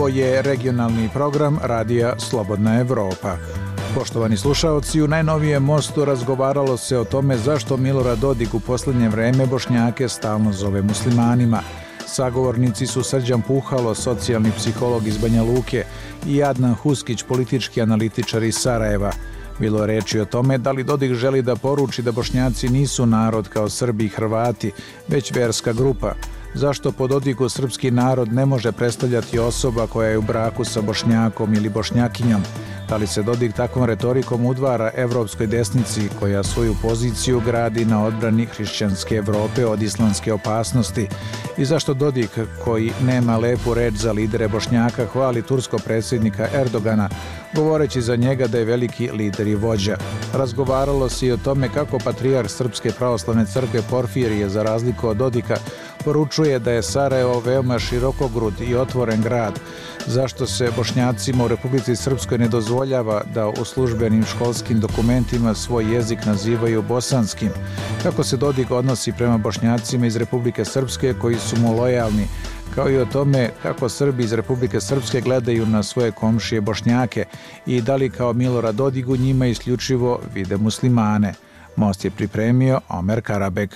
je regionalni program Radija Slobodna Evropa. Poštovani slušaoci, u najnovijem Mostu razgovaralo se o tome zašto Milorad Dodik u posljednje vreme Bošnjake stalno zove muslimanima. Sagovornici su Srđan Puhalo, socijalni psiholog iz Banja Luke, i Adnan Huskić, politički analitičar iz Sarajeva. Bilo je reči o tome da li Dodik želi da poruči da Bošnjaci nisu narod kao Srbi i Hrvati, već verska grupa. Zašto po Dodiku srpski narod ne može predstavljati osoba koja je u braku sa Bošnjakom ili Bošnjakinjom? Da li se Dodik takvom retorikom udvara evropskoj desnici koja svoju poziciju gradi na odbrani hrišćanske Evrope od islamske opasnosti? I zašto Dodik, koji nema lepu reč za lidere Bošnjaka, hvali turskog predsjednika Erdogana, govoreći za njega da je veliki lider i vođa? Razgovaralo se i o tome kako patrijarh Srpske pravoslavne crkve Porfirije, za razliku od Dodika, poručuje da je Sarajevo veoma širokogrud i otvoren grad. Zašto se Bošnjacima u Republici Srpskoj ne dozvoljava da u službenim školskim dokumentima svoj jezik nazivaju bosanskim? Kako se Dodik odnosi prema Bošnjacima iz Republike Srpske koji su mu lojalni? Kao i o tome kako Srbi iz Republike Srpske gledaju na svoje komšije Bošnjake i da li kao Milorad Dodik u njima isključivo vide muslimane. Most je pripremio Omer Karabek.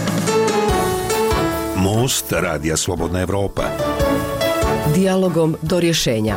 Most Radija Slobodna Evropa. Dijalogom do rješenja.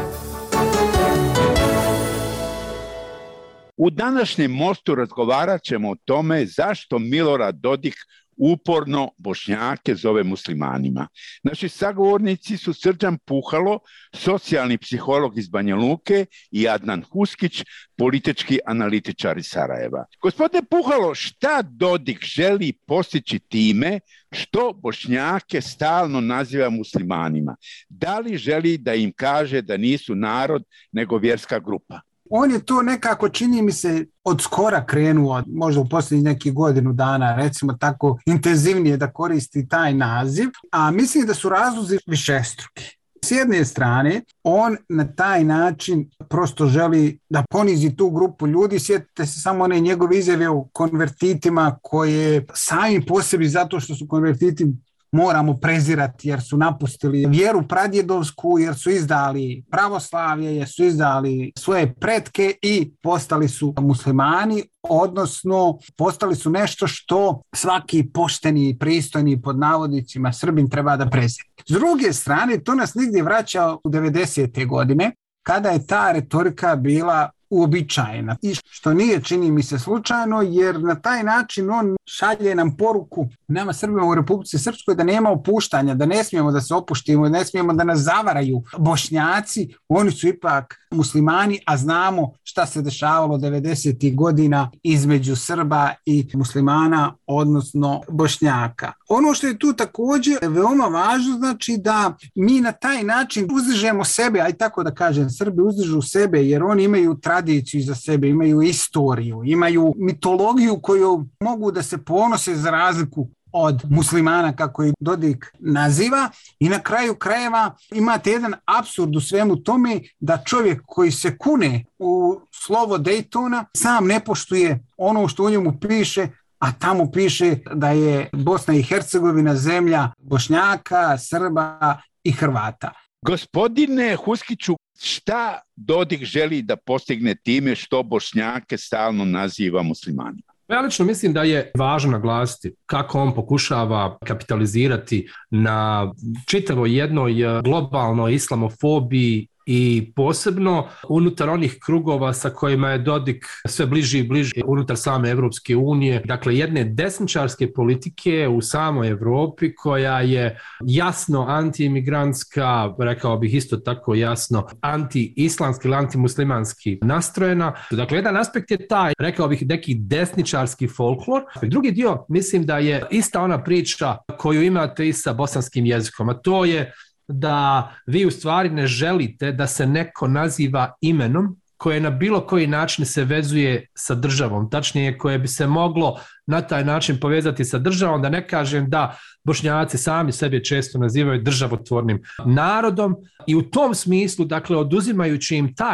U današnjem Mostu razgovarat ćemo o tome zašto Milorad Dodik uporno Bošnjake zove muslimanima. Naši sagovornici su Srđan Puhalo, socijalni psiholog iz Banja Luke, i Adnan Huskić, politički analitičar iz Sarajeva. Gospodine Puhalo, šta Dodik želi postići time što Bošnjake stalno naziva muslimanima? Da li želi da im kaže da nisu narod nego vjerska grupa? On je to nekako, čini mi se, od skora krenuo, možda u posljednjih nekih godinu dana, recimo tako, intenzivnije da koristi taj naziv, a mislim da su razlozi višestruki. S jedne strane, on na taj način prosto želi da ponizi tu grupu ljudi. Sjetite se samo one njegove izjave o konvertitima koje sami po sebi, zato što su konvertiti, moramo prezirati jer su napustili vjeru pradjedovsku, jer su izdali pravoslavlje, jer su izdali svoje pretke i postali su muslimani, odnosno postali su nešto što svaki pošteni, pristojni, pod navodnicima, Srbin treba da prezira. S druge strane, to nas nigdje vraća u 90. godine, kada je ta retorika bila uobičajena. I što nije, čini mi se, slučajno, jer na taj način on šalje nam poruku nama Srbima u Republici Srpskoj da nema opuštanja, da ne smijemo da se opuštimo, ne smijemo da nas zavaraju Bošnjaci, oni su ipak muslimani, a znamo šta se dešavalo 90. godina između Srba i muslimana, odnosno Bošnjaka. Ono što je tu također veoma važno, znači da mi na taj način uzdižemo sebe, aj tako da kažem, Srbi uzdižu sebe jer oni imaju tradiciju iza sebe, imaju istoriju, imaju mitologiju koju mogu da se ponose za razliku od muslimana, kako ih Dodik naziva, i na kraju krajeva imate jedan apsurd u svemu tome da čovjek koji se kune u slovo Dejtona sam ne poštuje ono što u njemu piše, a tamo piše da je Bosna i Hercegovina zemlja Bošnjaka, Srba i Hrvata. Gospodine Huskiću, šta Dodik želi da postigne time što Bošnjake stalno naziva muslimanima? Ja lično mislim da je važno naglasiti kako on pokušava kapitalizirati na čitavoj jednoj globalnoj islamofobiji i posebno unutar onih krugova sa kojima je Dodik sve bliži i bliži unutar same Evropske unije, dakle jedne desničarske politike u samoj Evropi koja je jasno antiimigrantska, rekao bih isto tako jasno anti-islamski ili antimuslimanski nastrojena. Dakle, jedan aspekt je taj, rekao bih, neki desničarski folklor. Drugi dio, mislim da je ista ona priča koju imate i sa bosanskim jezikom, a to je da vi u stvari ne želite da se neko naziva imenom koje na bilo koji način se vezuje sa državom, tačnije koje bi se moglo na taj način povezati sa državom, da ne kažem da Bošnjaci sami sebe često nazivaju državotvornim narodom i u tom smislu, dakle, oduzimajući im taj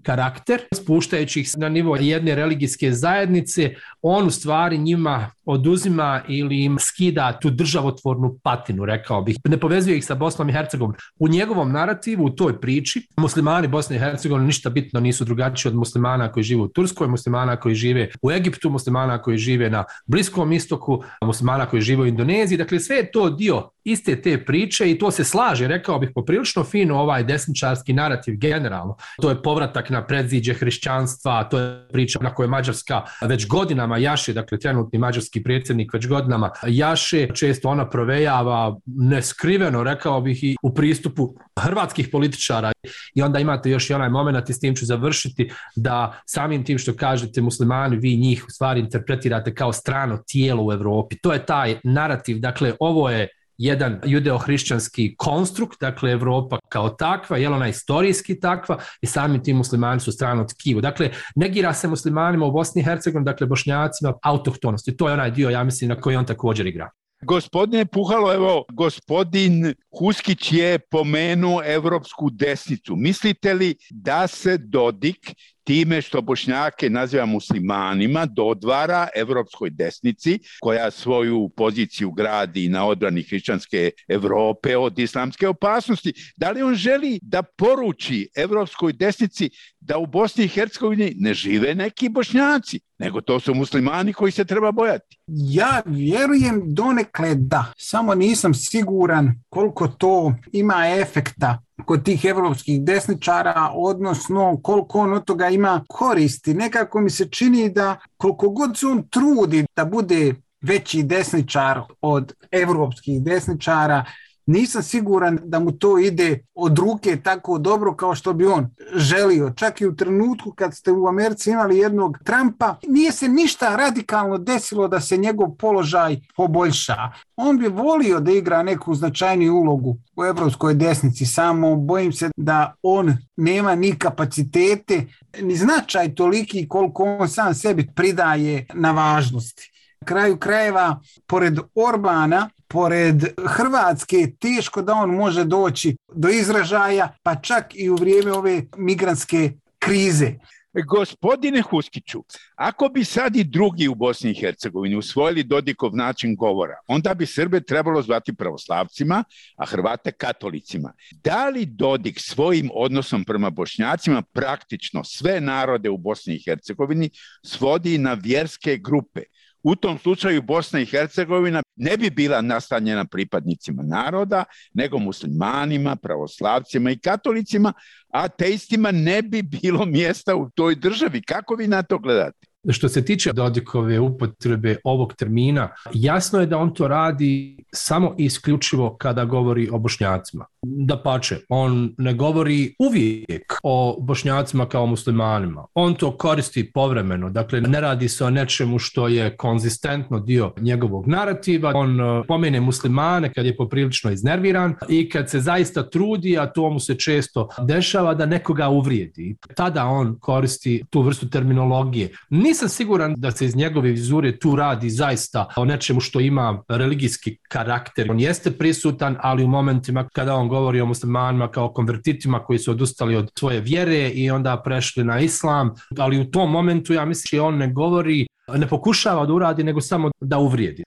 karakter, spuštajući ih na nivo jedne religijske zajednice, on u stvari njima oduzima ili im skida tu državotvornu patinu, rekao bih. Ne povezuje ih sa Bosnom i Hercegovinom. U njegovom narativu, u toj priči, muslimani Bosne i Hercegovine ništa bitno nisu drugačiji od muslimana koji žive u Turskoj, muslimana koji žive u Egiptu, muslimana koji žive na Bliskom istoku, muslimana koji žive u Indoneziji. Dakle, sve je to dio iste te priče i to se slaže, rekao bih, poprilično fino ovaj desničarski narativ generalno. To je povratak na predziđe hrišćanstva, to je priča na kojoj Mađarska već godinama jaše, dakle trenutni mađarski predsjednik već godinama jaše, često ona provejava neskriveno, rekao bih, i u pristupu hrvatskih političara. I onda imate još i onaj moment, i s tim ću završiti, da samim tim što kažete muslimani, vi njih u stvari interpretirate kao strano tijelo u Europi. To je taj narativ, dakle ovo je jedan judeo-hrišćanski konstrukt, dakle Evropa kao takva, je ona istorijski takva i sami ti muslimani su strano tkivo. Dakle, negira se muslimanima u Bosni i Hercegovini, dakle Bošnjacima, autohtonost. I to je onaj dio, ja mislim, na koji on također igra. Gospodine Puhalo, evo, gospodin Huskić je pomenuo evropsku desnicu. Mislite li da se Dodik time što Bošnjake naziva muslimanima dodvara evropskoj desnici koja svoju poziciju gradi na odbrani hrišćanske Evrope od islamske opasnosti? Da li on želi da poruči evropskoj desnici da u Bosni i Hercegovini ne žive neki Bošnjaci, nego to su muslimani koji se treba bojati? Ja vjerujem donekle da, samo nisam siguran koliko to ima efekta kod tih evropskih desničara, odnosno koliko on od toga ima koristi. Nekako mi se čini da koliko god se on trudi da bude veći desničar od evropskih desničara, nisam siguran da mu to ide od ruke tako dobro kao što bi on želio. Čak i u trenutku kad ste u Americi imali jednog Trumpa, nije se ništa radikalno desilo da se njegov položaj poboljša. On bi volio da igra neku značajniju ulogu u evropskoj desnici, samo bojim se da on nema ni kapacitete, ni značaj toliki koliko on sam sebi pridaje na važnosti. Na kraju krajeva, pored Orbana, pored Hrvatske, teško da on može doći do izražaja, pa čak i u vrijeme ove migrantske krize. Gospodine Huskiću, ako bi sad i drugi u Bosni i Hercegovini usvojili Dodikov način govora, onda bi Srbe trebalo zvati pravoslavcima, a Hrvate katolicima. Da li Dodik svojim odnosom prema Bošnjacima praktično sve narode u Bosni i Hercegovini svodi na vjerske grupe? U tom slučaju Bosna i Hercegovina ne bi bila nastanjena pripadnicima naroda, nego muslimanima, pravoslavcima i katolicima, a ateistima ne bi bilo mjesta u toj državi. Kako vi na to gledate? Što se tiče Dodikove upotrebe ovog termina, jasno je da on to radi samo i isključivo kada govori o Bošnjacima. Dapače, on ne govori uvijek o Bošnjacima kao muslimanima. On to koristi povremeno, dakle ne radi se o nečemu što je konzistentno dio njegovog narativa. On pomene muslimane kad je poprilično iznerviran i kad se zaista trudi, a to mu se često dešava, da nekoga uvrijedi. Tada on koristi tu vrstu terminologije. Nisam siguran da se iz njegove vizure tu radi zaista o nečemu što ima religijski karakter. On jeste prisutan, ali u momentima kada on govori o muslimanima kao konvertitima koji su odustali od svoje vjere i onda prešli na islam, ali u tom momentu ja mislim da on ne govori, ne pokušava da uradi, nego samo da uvrijedi.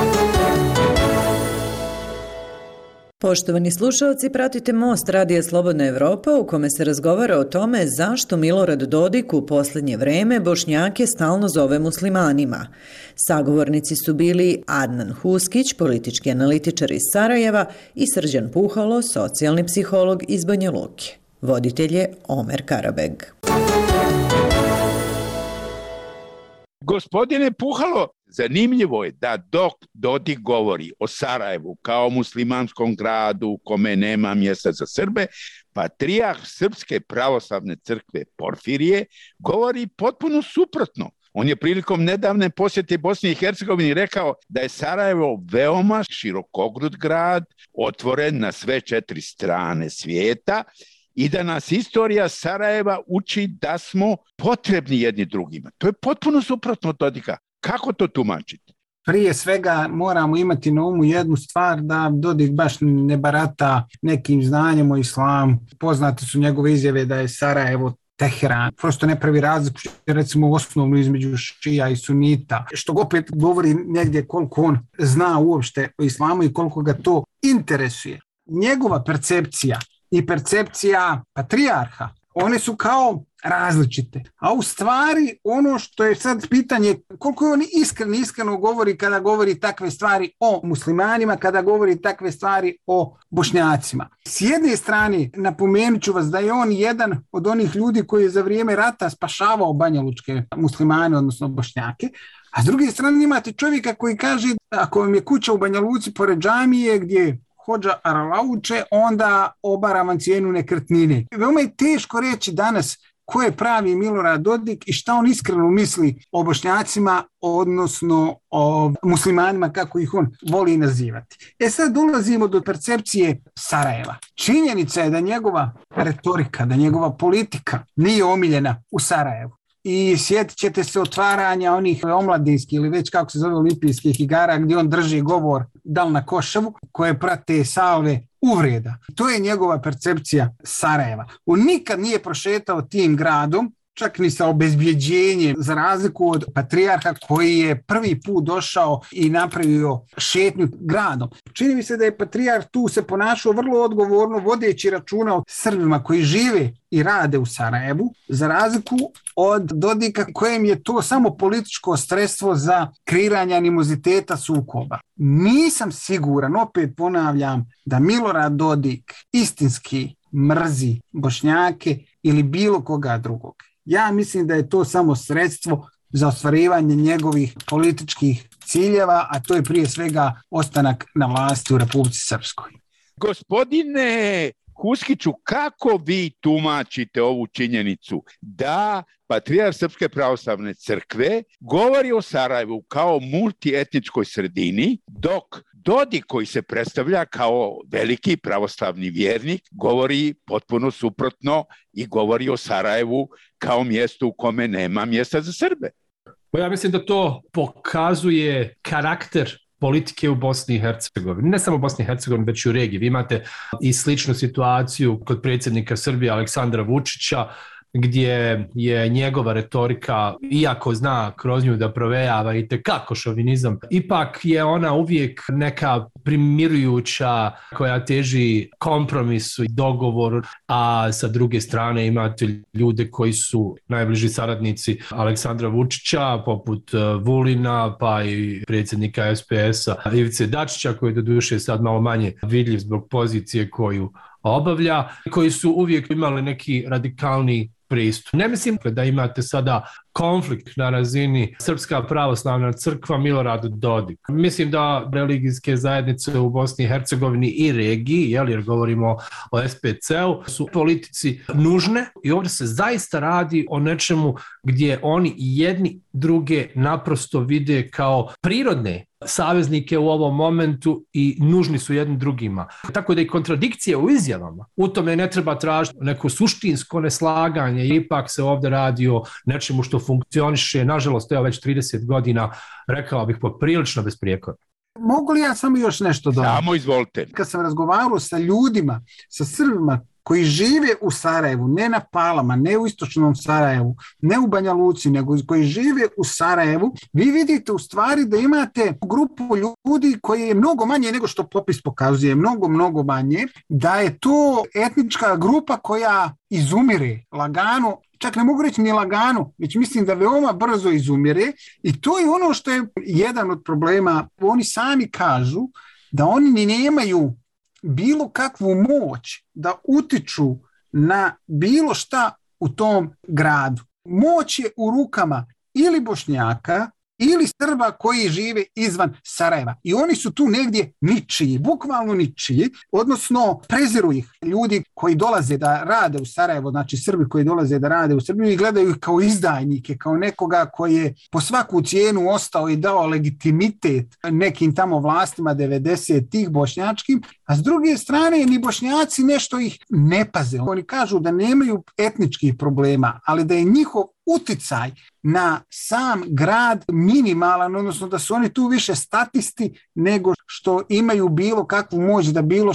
Poštovani slušalci, pratite Most Radija Slobodna Evropa u kome se razgovara o tome zašto Milorad Dodik u posljednje vreme Bošnjake stalno zove muslimanima. Sagovornici su bili Adnan Huskić, politički analitičar iz Sarajeva, i Srđan Puhalo, socijalni psiholog iz Banja Luke. Voditelj je Omer Karabeg. Gospodine Puhalo, zanimljivo je da dok Dodik govori o Sarajevu kao muslimanskom gradu u kome nema mjesta za Srbe, patrijarh Srpske pravoslavne crkve Porfirije govori potpuno suprotno. On je prilikom nedavne posjete Bosni i Hercegovini rekao da je Sarajevo veoma širokogrud grad, otvoren na sve 4 strane svijeta, i da nas istorija Sarajeva uči da smo potrebni jedni drugima. To je potpuno suprotno od Dodika. Kako to tumačite? Prije svega moramo imati na umu jednu stvar, da Dodik baš ne barata nekim znanjem o islamu. Poznate su njegove izjave da je Sarajevo Teheran prosto ne pravi razliku, recimo osnovno između šija i sunita, što opet govori negdje koliko on zna uopšte o islamu i koliko ga to interesuje. Njegova percepcija i percepcija patrijarha, one su kao različite. A u stvari ono što je sad pitanje, koliko je on iskreno govori kada govori takve stvari o muslimanima, kada govori takve stvari o Bošnjacima. S jedne strane, napomenut ću vas da je on jedan od onih ljudi koji je za vrijeme rata spašavao banjalučke muslimane, odnosno Bošnjake, a s druge strane imate čovjeka koji kaže ako vam je kuća u Banja Luci pored džamije gdje hodža aralauče, onda obara vam cijenu nekretnine. Veoma je teško reći danas ko je pravi Milorad Dodik i šta on iskreno misli o Bošnjacima, odnosno o muslimanima, kako ih on voli nazivati. Sad dolazimo do percepcije Sarajeva. Činjenica je da njegova retorika, da njegova politika nije omiljena u Sarajevu. I sjetit ćete se otvaranja onih omladinskih ili već kako se zove olimpijskih igara gdje on drži govor dal na Košavu koje prate salve uvreda. To je njegova percepcija Sarajeva. On nikad nije prošetao tim gradom, čak ni sa obezbjeđenjem, za razliku od patrijarha koji je prvi put došao i napravio šetnju gradom. Čini mi se da je patrijarh tu se ponašao vrlo odgovorno, vodeći računa o Srbima koji žive i rade u Sarajevu, za razliku od Dodika kojem je to samo političko sredstvo za kreiranje animoziteta sukoba. Nisam siguran, opet ponavljam, da Milorad Dodik istinski mrzi Bošnjake ili bilo koga drugog. Ja mislim da je to samo sredstvo za ostvarivanje njegovih političkih ciljeva, a to je prije svega ostanak na vlasti u Republici Srpskoj. Gospodine Huskiću, kako vi tumačite ovu činjenicu da patrijarh Srpske pravoslavne crkve govori o Sarajevu kao multietničkoj sredini, dok Dodik, koji se predstavlja kao veliki pravoslavni vjernik, govori potpuno suprotno i govori o Sarajevu kao mjestu u kome nema mjesta za Srbe? Ja mislim da to pokazuje karakter politike u Bosni i Hercegovini. Ne samo u Bosni i Hercegovini, već i u regiji. Vi imate i sličnu situaciju kod predsjednika Srbije Aleksandra Vučića, gdje je njegova retorika, iako zna kroz nju da provejava itekako šovinizam, ipak je ona uvijek neka primirujuća koja teži kompromisu i dogovoru, a sa druge strane imate ljude koji su najbliži saradnici Aleksandra Vučića, poput Vulina, pa i predsjednika SPS-a Ivice Dačića, koji je doduše sad malo manje vidljiv zbog pozicije koju obavlja, koji su uvijek imali neki radikalni pristup. Ne mislim da imate sada konflikt na razini Srpska pravoslavna crkva Milorad Dodik. Mislim da religijske zajednice u Bosni i Hercegovini i regiji, jer govorimo o SPC-u, su politici nužne i ovdje se zaista radi o nečemu gdje oni jedni druge naprosto vide kao prirodne saveznike u ovom momentu i nužni su jednim drugima. Tako da i kontradikcije u izjavama, u tome ne treba tražiti neko suštinsko neslaganje, ipak se ovdje radi o nečemu što funkcioniše, nažalost, evo već 30 godina, rekao bih poprilično besprijekorno. Mogu li ja samo još nešto dodati? Samo izvolite. Kad sam razgovarao sa ljudima, sa Srbima koji žive u Sarajevu, ne na Palama, ne u istočnom Sarajevu, ne u Banja Luci, nego koji žive u Sarajevu, vi vidite u stvari da imate grupu ljudi koji je mnogo manje nego što popis pokazuje, mnogo manje, da je to etnička grupa koja izumire lagano, čak ne mogu reći ni lagano, već mislim da veoma brzo izumire i to je ono što je jedan od problema. Oni sami kažu da oni nemaju bilo kakvu moć da utiču na bilo šta u tom gradu. Moć je u rukama ili Bošnjaka ili Srba koji žive izvan Sarajeva. I oni su tu negdje ničiji, bukvalno ničiji, odnosno preziru ih ljudi koji dolaze da rade u Sarajevo, znači Srbi koji dolaze da rade u Srbiju i gledaju ih kao izdajnike, kao nekoga koji je po svaku cijenu ostao i dao legitimitet nekim tamo vlastima 90-ih bošnjačkim, a s druge strane ni Bošnjaci nešto ih ne paze. Oni kažu da nemaju etničkih problema, ali da je njihov uticaj na sam grad minimalan, odnosno da su oni tu više statisti nego što imaju bilo kakvu moć da bilo šta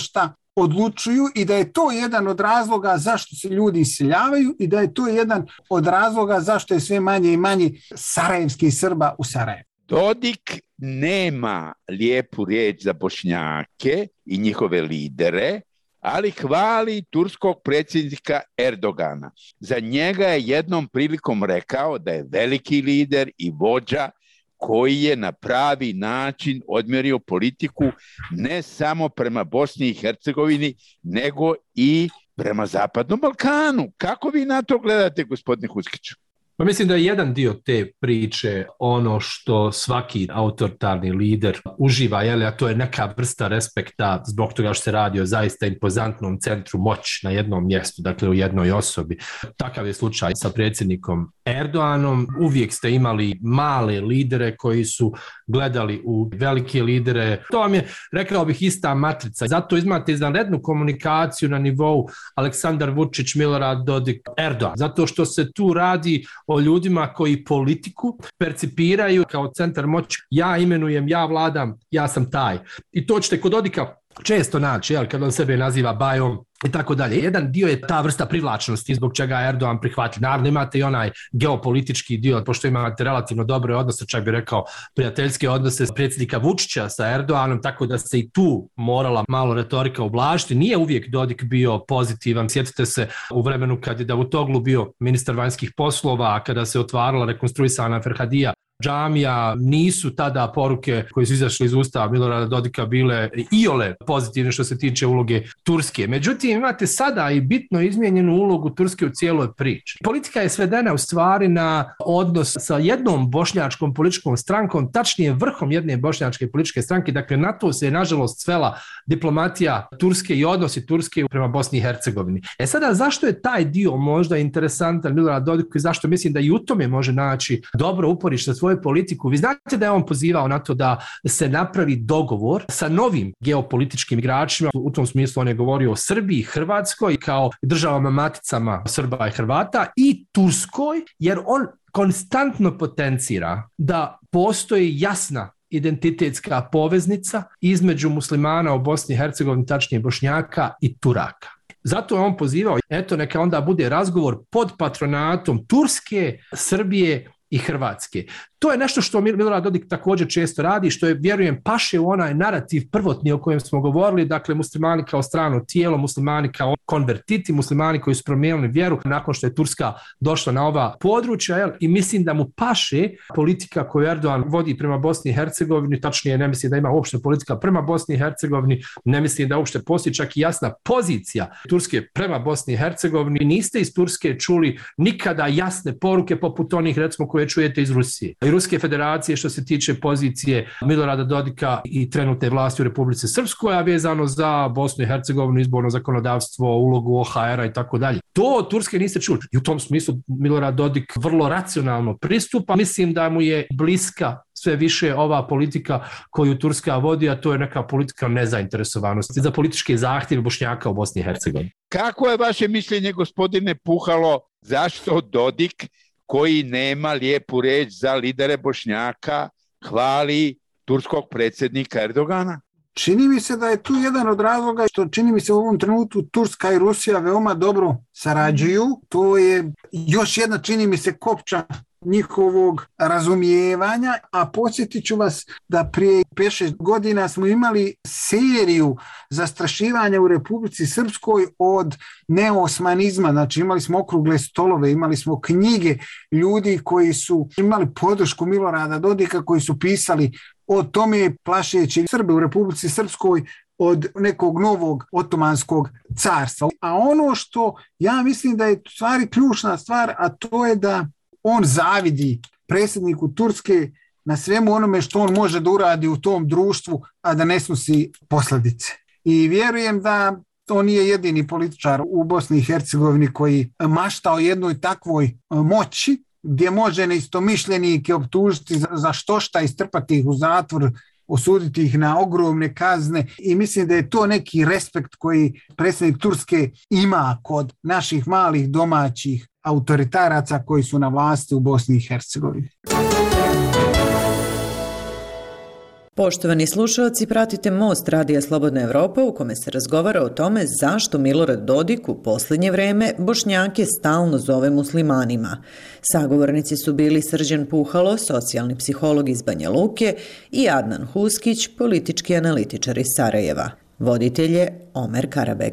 odlučuju i da je to jedan od razloga zašto se ljudi iseljavaju i da je to jedan od razloga zašto je sve manje i manje sarajevskih Srba u Sarajevu. Dodik nema lijepu riječ za Bošnjake i njihove lidere, ali hvali turskog predsjednika Erdogana. Za njega je jednom prilikom rekao da je veliki lider i vođa koji je na pravi način odmjerio politiku ne samo prema Bosni i Hercegovini, nego i prema Zapadnom Balkanu. Kako vi na to gledate, gospodine Huskiću? Pa mislim da je jedan dio te priče ono što svaki autoritarni lider uživa, a to je neka vrsta respekta zbog toga što se radi o zaista impozantnom centru moći na jednom mjestu, dakle u jednoj osobi. Takav je slučaj sa predsjednikom Erdoganom. Uvijek ste imali male lidere koji su gledali u velike lidere. To vam je, rekao bih, ista matrica. Zato imate izvanrednu komunikaciju na nivou Aleksandar Vučić, Milorad Dodik, Erdogan. Zato što se tu radi o ljudima koji politiku percipiraju kao centar moći. Ja imenujem, ja vladam, ja sam taj. I to ćete kod Dodika često naći, kad on sebe naziva bajom i tako dalje. Jedan dio je ta vrsta privlačnosti zbog čega Erdogan prihvati. Naravno imate i onaj geopolitički dio, pošto imate relativno dobre odnose, čak bih rekao prijateljske odnose predsjednika Vučića sa Erdoganom, tako da se i tu morala malo retorika ublažiti. Nije uvijek Dodik bio pozitivan. Sjetite se u vremenu kad je Davutoglu bio ministar vanjskih poslova, kada se otvarala rekonstruisana Ferhadija džamija, nisu tada poruke koje su izašle iz usta Milorada Dodika bile iole pozitivne što se tiče uloge Turske. Međutim, imate sada i bitno izmijenjenu ulogu Turske u cijeloj priči. Politika je svedena u stvari na odnos sa jednom bošnjačkom političkom strankom, tačnije vrhom jedne bošnjačke političke stranke. Dakle, na to se je nažalost svela diplomatija Turske i odnosi Turske prema Bosni i Hercegovini. Sada, zašto je taj dio možda interesantan Milorad Dodiku i zašto mislim da i u tome može naći dobro uporište svoju politiku? Vi znate da je on pozivao na to da se napravi dogovor sa novim geopolitičkim igračima. U tom smislu on je govorio o Srbiji, Hrvatskoj kao državama maticama Srba i Hrvata i Turskoj, jer on konstantno potencira da postoji jasna identitetska poveznica između muslimana u Bosni i Hercegovini, tačnije Bošnjaka i Turaka. Zato je on pozivao, eto neka onda bude razgovor pod patronatom Turske, Srbije i Hrvatske. To je nešto što Milorad Dodik također često radi, što je, vjerujem, paše u onaj narativ prvotni o kojem smo govorili, dakle muslimani kao strano tijelo, muslimani kao konvertiti, muslimani koji su promijenili vjeru nakon što je Turska došla na ova područja, i mislim da mu paše politika koju Erdogan vodi prema Bosni i Hercegovini, tačnije ne mislim da ima uopšte politika prema Bosni i Hercegovini, ne mislim da uopšte postoji čak i jasna pozicija Turske prema Bosni i Hercegovini. Niste iz Turske čuli nikada jasne poruke poput onih, recimo, koje čujete iz Rusije i Ruske federacije što se tiče pozicije Milorada Dodika i trenutne vlasti u Republici Srpskoj, a vezano za Bosnu i Hercegovinu, izborno zakonodavstvo, ulogu OHR-a i tako dalje. To od Turske niste čuli. I u tom smislu Milorad Dodik vrlo racionalno pristupa. Mislim da mu je bliska sve više ova politika koju Turska vodi, a to je neka politika nezainteresovanosti za političke zahtjeve Bošnjaka u Bosni i Hercegovini. Kako je vaše mišljenje, gospodine Puhalo, zašto Dodik, koji nema lijepu riječ za lidere Bošnjaka, hvali turskog predsjednika Erdogana? Čini mi se da je tu jedan od razloga što čini mi se u ovom trenutku Turska i Rusija veoma dobro sarađuju. To je još jedna, čini mi se, kopča njihovog razumijevanja, a podsjetit ću vas da prije 5-6 godina smo imali seriju zastrašivanja u Republici Srpskoj od neosmanizma, znači imali smo okrugle stolove, imali smo knjige ljudi koji su imali podršku Milorada Dodika, koji su pisali o tome plašeći Srbe u Republici Srpskoj od nekog novog otomanskog carstva. A ono što ja mislim da je stvari ključna stvar, a to je da on zavidi predsjedniku Turske na svemu onome što on može da uradi u tom društvu, a da ne snosi posljedice. I vjerujem da to nije jedini političar u Bosni i Hercegovini koji mašta o jednoj takvoj moći, gdje može neistomišljenike optužiti za štošta i strpati ih u zatvor, osuditi ih na ogromne kazne, i mislim da je to neki respekt koji predsjednik Turske ima kod naših malih domaćih autoritaraca koji su na vlasti u Bosni i Hercegovini. Poštovani slušalci, pratite Most Radija Slobodna Evropa u kome se razgovara o tome zašto Milorad Dodik u posljednje vreme Bošnjake stalno zove muslimanima. Sagovornici su bili Srđan Puhalo, socijalni psiholog iz Banja Luke, i Adnan Huskić, politički analitičar iz Sarajeva. Voditelj je Omer Karabeg.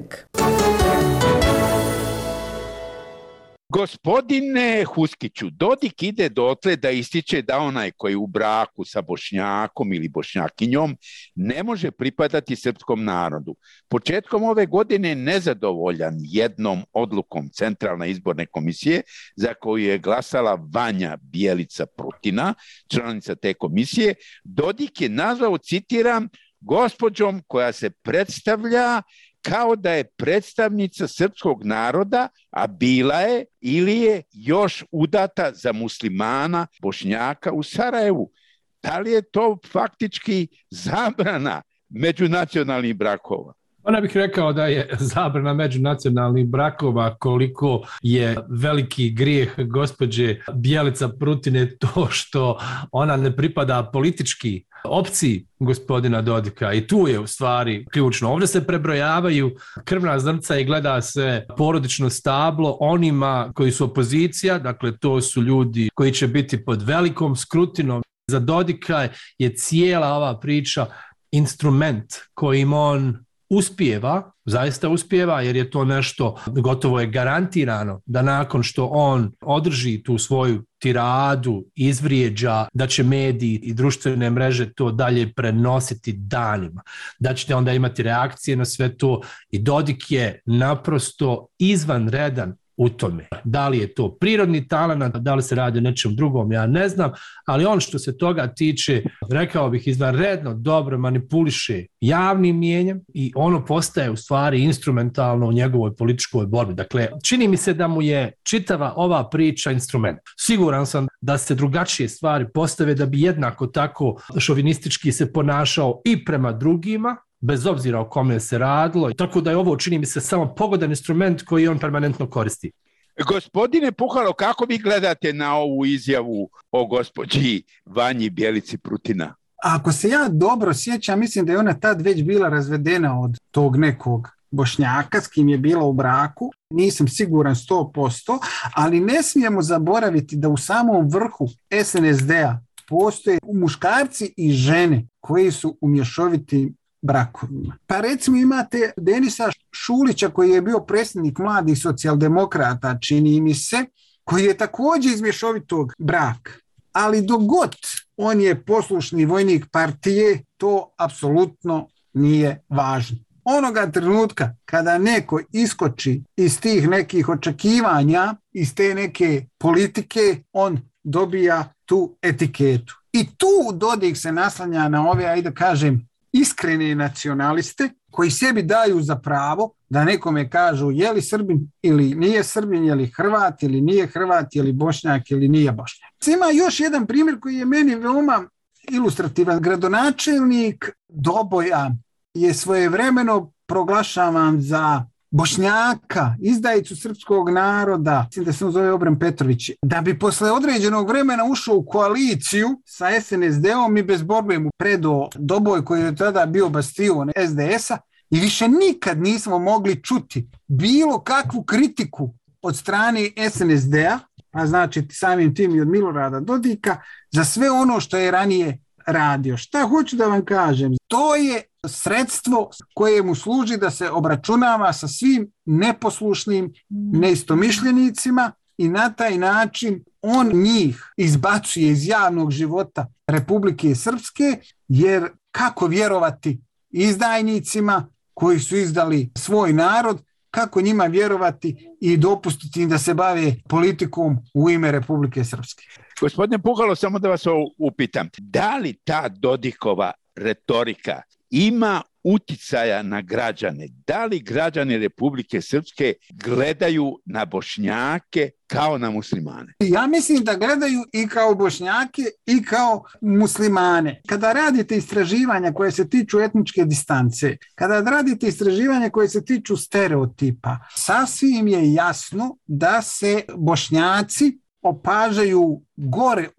Gospodine Huskiću, Dodik ide dotle da ističe da onaj koji je u braku sa Bošnjakom ili Bošnjakinjom ne može pripadati srpskom narodu. Početkom ove godine nezadovoljan jednom odlukom Centralne izborne komisije za koju je glasala Vanja Bjelica Prutina, članica te komisije, Dodik je nazvao, citiram, gospođom koja se predstavlja kao da je predstavnica srpskog naroda, a bila je ili je još udata za muslimana Bošnjaka u Sarajevu. Da li je to faktički zabrana međunacionalnih brakova? Ona bih rekao da je zabrana međunacionalnih brakova, koliko je veliki grijeh gospođe Bjelica Prutine to što ona ne pripada politički opciji gospodina Dodika, i tu je u stvari ključno. Ovdje se prebrojavaju krvna zrnca i gleda se porodično stablo onima koji su opozicija, dakle to su ljudi koji će biti pod velikom skrutinom. Za Dodika je cijela ova priča instrument kojim on uspijeva, zaista uspijeva, jer je to nešto, gotovo je garantirano da nakon što on održi tu svoju tiradu, izvrijeđa, da će mediji i društvene mreže to dalje prenositi danima, da ćete onda imati reakcije na sve to, i Dodik je naprosto izvanredan u tome. Da li je to prirodni talent, da li se radi o nečem drugom, ja ne znam, ali on što se toga tiče, rekao bih, izvanredno dobro manipuliše javnim mijenjem i ono postaje u stvari instrumentalno u njegovoj političkoj borbi. Dakle, čini mi se da mu je čitava ova priča instrument. Siguran sam da se drugačije stvari postave, da bi jednako tako šovinistički se ponašao i prema drugima, bez obzira o kome se radilo. Tako da je ovo, čini mi se, samo pogodan instrument koji on permanentno koristi. Gospodine Puhalo, kako vi gledate na ovu izjavu o gospođi Vanji Bjelici Prutina? Ako se ja dobro sjećam, mislim da je ona tad već bila razvedena od tog nekog Bošnjaka s kim je bila u braku. Nisam siguran 100%, ali ne smijemo zaboraviti da u samom vrhu SNSD-a postoje muškarci i žene koji su u mješovitim brakovima. Pa recimo imate Denisa Šulića koji je bio predsjednik mladih socijaldemokrata, čini mi se, koji je također iz mješovitog braka. Ali dok god on je poslušni vojnik partije, to apsolutno nije važno. Onoga trenutka kada neko iskoči iz tih nekih očekivanja, iz te neke politike, on dobija tu etiketu. I tu Dodik se naslanja na ove, ajde kažem, iskrene nacionaliste koji sebi daju za pravo da nekome kažu je li Srbin ili nije Srbin, je li Hrvat ili nije Hrvat, je li Bošnjak ili nije Bošnjak. Ima još jedan primjer koji je meni veoma ilustrativan. Gradonačelnik Doboja je svojevremeno proglašavan za Bošnjaka, izdajicu srpskog naroda, mislim da se on zove Obren Petrović, da bi posle određenog vremena ušao u koaliciju sa SNSD-om i bez borbe mu predao Doboj koji je tada bio bastion SDS-a, i više nikad nismo mogli čuti bilo kakvu kritiku od strane SNSD-a, a znači samim tim i od Milorada Dodika, za sve ono što je ranije radio. Šta hoću da vam kažem? To je sredstvo koje mu služi da se obračunava sa svim neposlušnim neistomišljenicima i na taj način on njih izbacuje iz javnog života Republike Srpske, jer kako vjerovati izdajnicima koji su izdali svoj narod, kako njima vjerovati i dopustiti im da se bave politikom u ime Republike Srpske. Gospodine Puhalo, samo da vas upitam, da li ta Dodikova retorika ima uticaja na građane? Da li građani Republike Srpske gledaju na Bošnjake kao na muslimane? Ja mislim da gledaju i kao Bošnjake i kao muslimane. Kada radite istraživanja koje se tiču etničke distance, kada radite istraživanja koje se tiču stereotipa, sasvim je jasno da se Bošnjaci opažaju gore od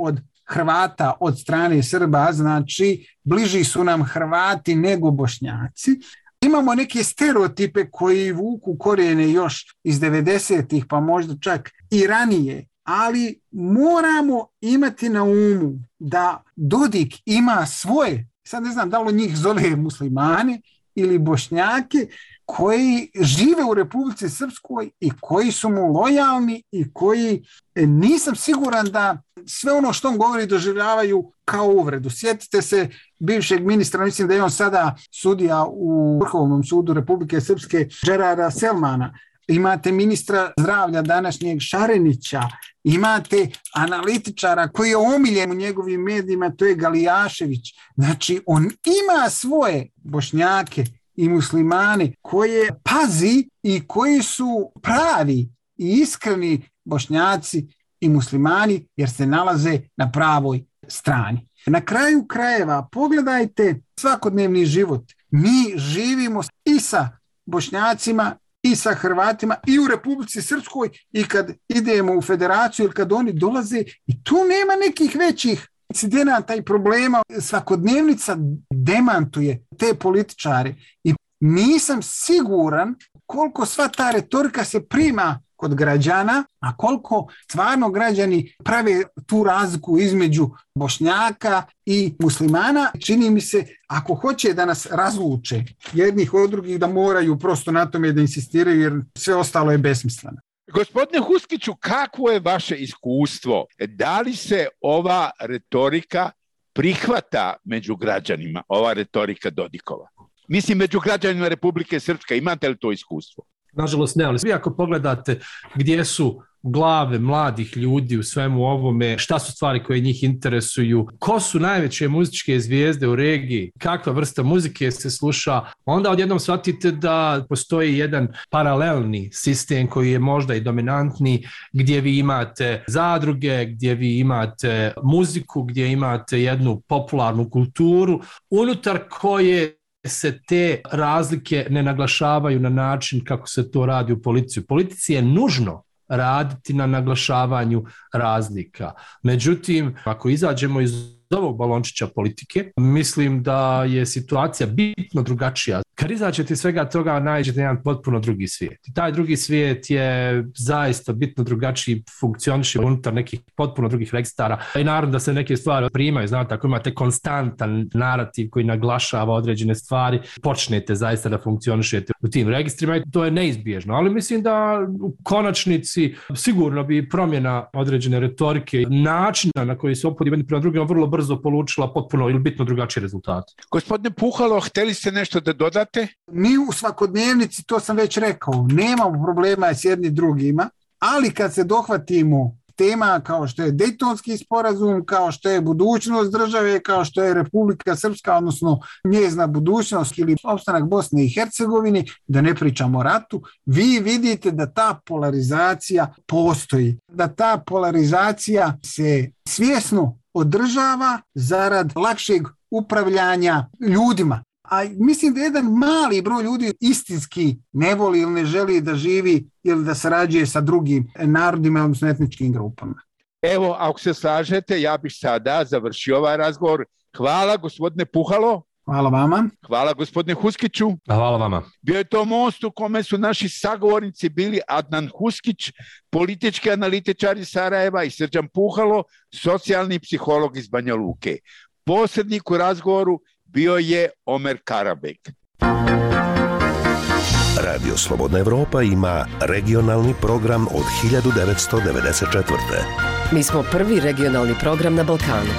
Hrvata od strane Srba, znači bliži su nam Hrvati nego Bošnjaci. Imamo neke stereotipe koji vuku korijene još iz 90-ih, pa možda čak i ranije, ali moramo imati na umu da Dodik ima svoje, sad ne znam da li njih zove muslimane ili Bošnjake, koji žive u Republici Srpskoj i koji su mu lojalni i koji nisam siguran da sve ono što on govori doživljavaju kao uvredu. Sjetite se bivšeg ministra, mislim da je on sada sudija u Vrhovnom sudu Republike Srpske, Džerara Selmana. Imate ministra zdravlja današnjeg Šarenića, imate analitičara koji je omiljen u njegovim medijima, to je Galijašević. Znači, on ima svoje Bošnjake i muslimane koje pazi i koji su pravi i iskreni Bošnjaci i muslimani jer se nalaze na pravoj strani. Na kraju krajeva pogledajte svakodnevni život. Mi živimo i sa Bošnjacima i sa Hrvatima i u Republici Srpskoj i kad idemo u federaciju ili kad oni dolaze i tu nema nekih većih incidenata i problema. Svakodnevnica demantuje te političare i nisam siguran koliko sva ta retorika se prima kod građana, a koliko stvarno građani prave tu razliku između Bošnjaka i muslimana. Čini mi se, ako hoće da nas razluče jednih od drugih, da moraju prosto na tome da insistiraju jer sve ostalo je besmisleno. Gospodine Huskiću, kakvo je vaše iskustvo? Da li se ova retorika prihvata među građanima, ova retorika Dodikova? Mislim, među građanima Republike Srpske, imate li to iskustvo? Nažalost ne, ali svi ako pogledate gdje su glave mladih ljudi u svemu ovome, šta su stvari koje njih interesuju, ko su najveće muzičke zvijezde u regiji, kakva vrsta muzike se sluša, onda odjednom shvatite da postoji jedan paralelni sistem koji je možda i dominantni, gdje vi imate zadruge, gdje vi imate muziku, gdje imate jednu popularnu kulturu, unutar koje se te razlike ne naglašavaju na način kako se to radi u policiji. U policiji je nužno raditi na naglašavanju razlika. Međutim, ako izađemo iz ovog balončića politike, mislim da je situacija bitno drugačija. Kad izađete iz svega toga, nađete jedan potpuno drugi svijet. I taj drugi svijet je zaista bitno drugačiji, funkcioniše unutar nekih potpuno drugih registara. I naravno da se neke stvari primaju, znate, ako imate konstantan narativ koji naglašava određene stvari, počnete zaista da funkcionišete u tim registrima i to je neizbježno. Ali mislim da u konačnici sigurno bi promjena određene retorike, načina na koji se ophodi jedni prema drugima vrlo brzo polučila potpuno ili bitno drugačiji rezultat. Gospodine Puhalo, htjeli ste nešto da dodate? Mi u svakodnevnici, to sam već rekao, nemamo problema s jednim drugima, ali kad se dohvatimo tema kao što je Dejtonski sporazum, kao što je budućnost države, kao što je Republika Srpska, odnosno njezina budućnost ili opstanak Bosne i Hercegovine, da ne pričamo o ratu, vi vidite da ta polarizacija postoji, da ta polarizacija se svjesno održava zarad lakšeg upravljanja ljudima. A mislim da jedan mali broj ljudi istinski ne voli ili ne želi da živi ili da sarađuje sa drugim narodima, odnosno etničkim grupama. Evo, ako se slažete, ja bih sada završio ovaj razgovor. Hvala, gospodine Puhalo. Hvala vama. Hvala, gospodine Huskiću. Hvala vama. Bio je to most u kome su naši sagovornici bili Adnan Huskić, politički analitičar iz Sarajeva, i Srđan Puhalo, socijalni psiholog iz Banja Luke. Posrednik u razgovoru bio je Omer Karabek. Radio Slobodna Evropa ima regionalni program od 1994. Mi smo prvi regionalni program na Balkanu.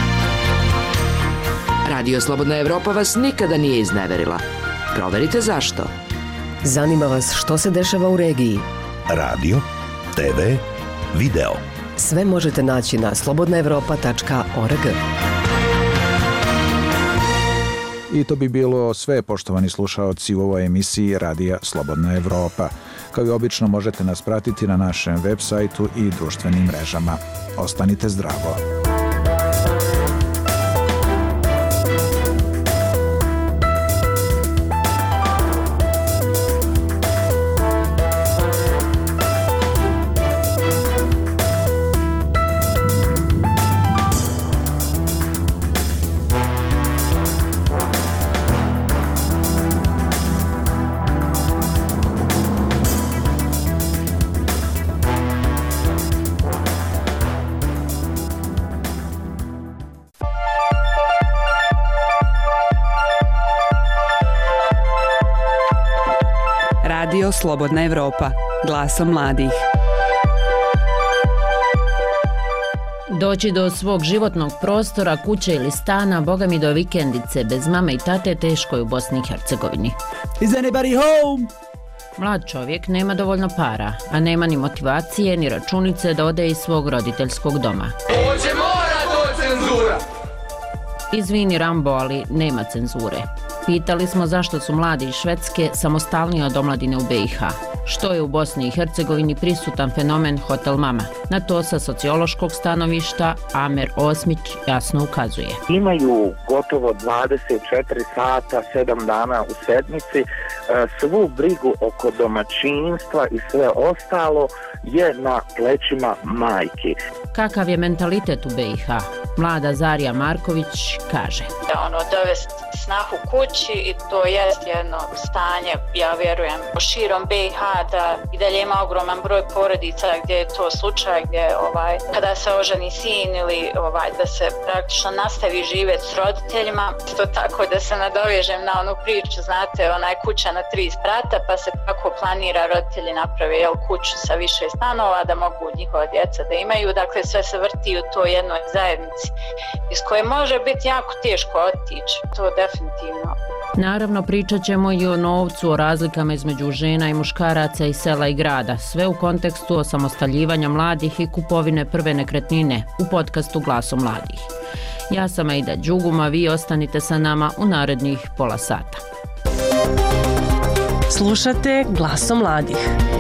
Radio Slobodna Evropa vas nikada nije izneverila. Proverite zašto. Zanima vas što se dešava u regiji. Radio, TV, video. Sve možete naći na slobodnaevropa.org. I to bi bilo sve, poštovani slušaoci, u ovoj emisiji Radija Slobodna Evropa. Kao i obično možete nas pratiti na našem web sajtu i društvenim mrežama. Ostanite zdravo. Radio Slobodna Evropa, glasom mladih. Doći do svog životnog prostora, kuće ili stana, boga mi do vikendice, bez mame i tate, teško je u Bosni i Hercegovini. Is anybody home? Mlad čovjek nema dovoljno para, a nema ni motivacije, ni računice da ode iz svog roditeljskog doma. Oće mora to cenzura! Izvini Rambo, ali nema cenzure. Pitali smo zašto su mladi iz Švedske samostalniji od omladine u BiH. Što je u Bosni i Hercegovini prisutan fenomen Hotel Mama? Na to sa sociološkog stanovišta Amer Osmić jasno ukazuje. Imaju gotovo 24 sata, 7 dana u sedmici. Svu brigu oko domaćinstva i sve ostalo je na plećima majki. Kakav je mentalitet u BiH? Mlada Zarija Marković kaže. Dovesti snahu kući i to jest jedno stanje, ja vjerujem, širom BiH da i dalje ima ogroman broj porodica gdje je to slučaj, gdje kada se oženi sin ili da se praktično nastavi živjeti s roditeljima. To tako da se nadovežem na onu priču, znate, ona je kuća na 3 sprata pa se tako planira, roditelji naprave kuću sa više stanova da mogu njihova djeca da imaju, dakle sve se vrti u toj jednoj zajednici iz koje može biti jako teško otići, to definitivno. Naravno, pričat ćemo i o novcu, o razlikama između žena i muškaraca i sela i grada, sve u kontekstu osamostaljivanja mladih i kupovine prve nekretnine u podcastu Glasom mladih. Ja sam Aida Đuguma, vi ostanite sa nama u narednih pola sata. Slušate Glasom mladih.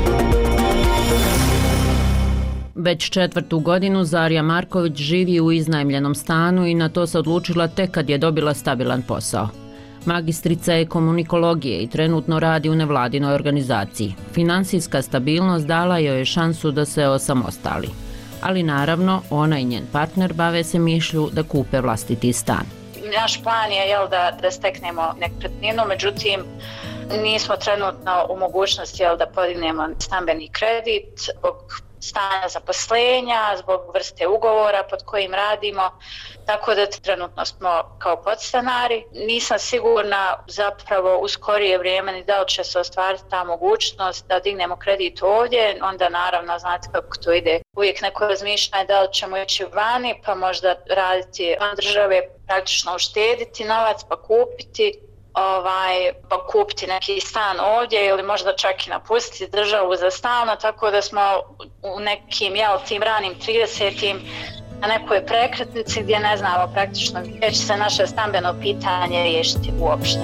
Već 4. godinu Zarija Marković živi u iznajmljenom stanu i na to se odlučila tek kad je dobila stabilan posao. Magistrica je komunikologije i trenutno radi u nevladinoj organizaciji. Finansijska stabilnost dala joj je šansu da se osamostali. Ali naravno, ona i njen partner bave se mišlju da kupe vlastiti stan. Naš plan je da steknemo nekretninu, međutim nismo trenutno u mogućnosti da podignemo stambeni kredit zbog stanja zaposlenja, zbog vrste ugovora pod kojim radimo, tako da trenutno smo kao podstanari. Nisam sigurna zapravo u skorije vrijeme ni da li će se ostvariti ta mogućnost da dignemo kredit ovdje, onda naravno znate kako to ide. Uvijek neko razmišljanje da li ćemo ići vani pa možda raditi van države, praktično uštediti novac pa kupiti. Pa kupiti neki stan ovdje ili možda čak i napustiti državu za stalno, tako da smo u nekim tim ranim 30-im na nekoj prekretnici gdje ne znamo praktično gdje će se naše stambeno pitanje riješiti uopšte.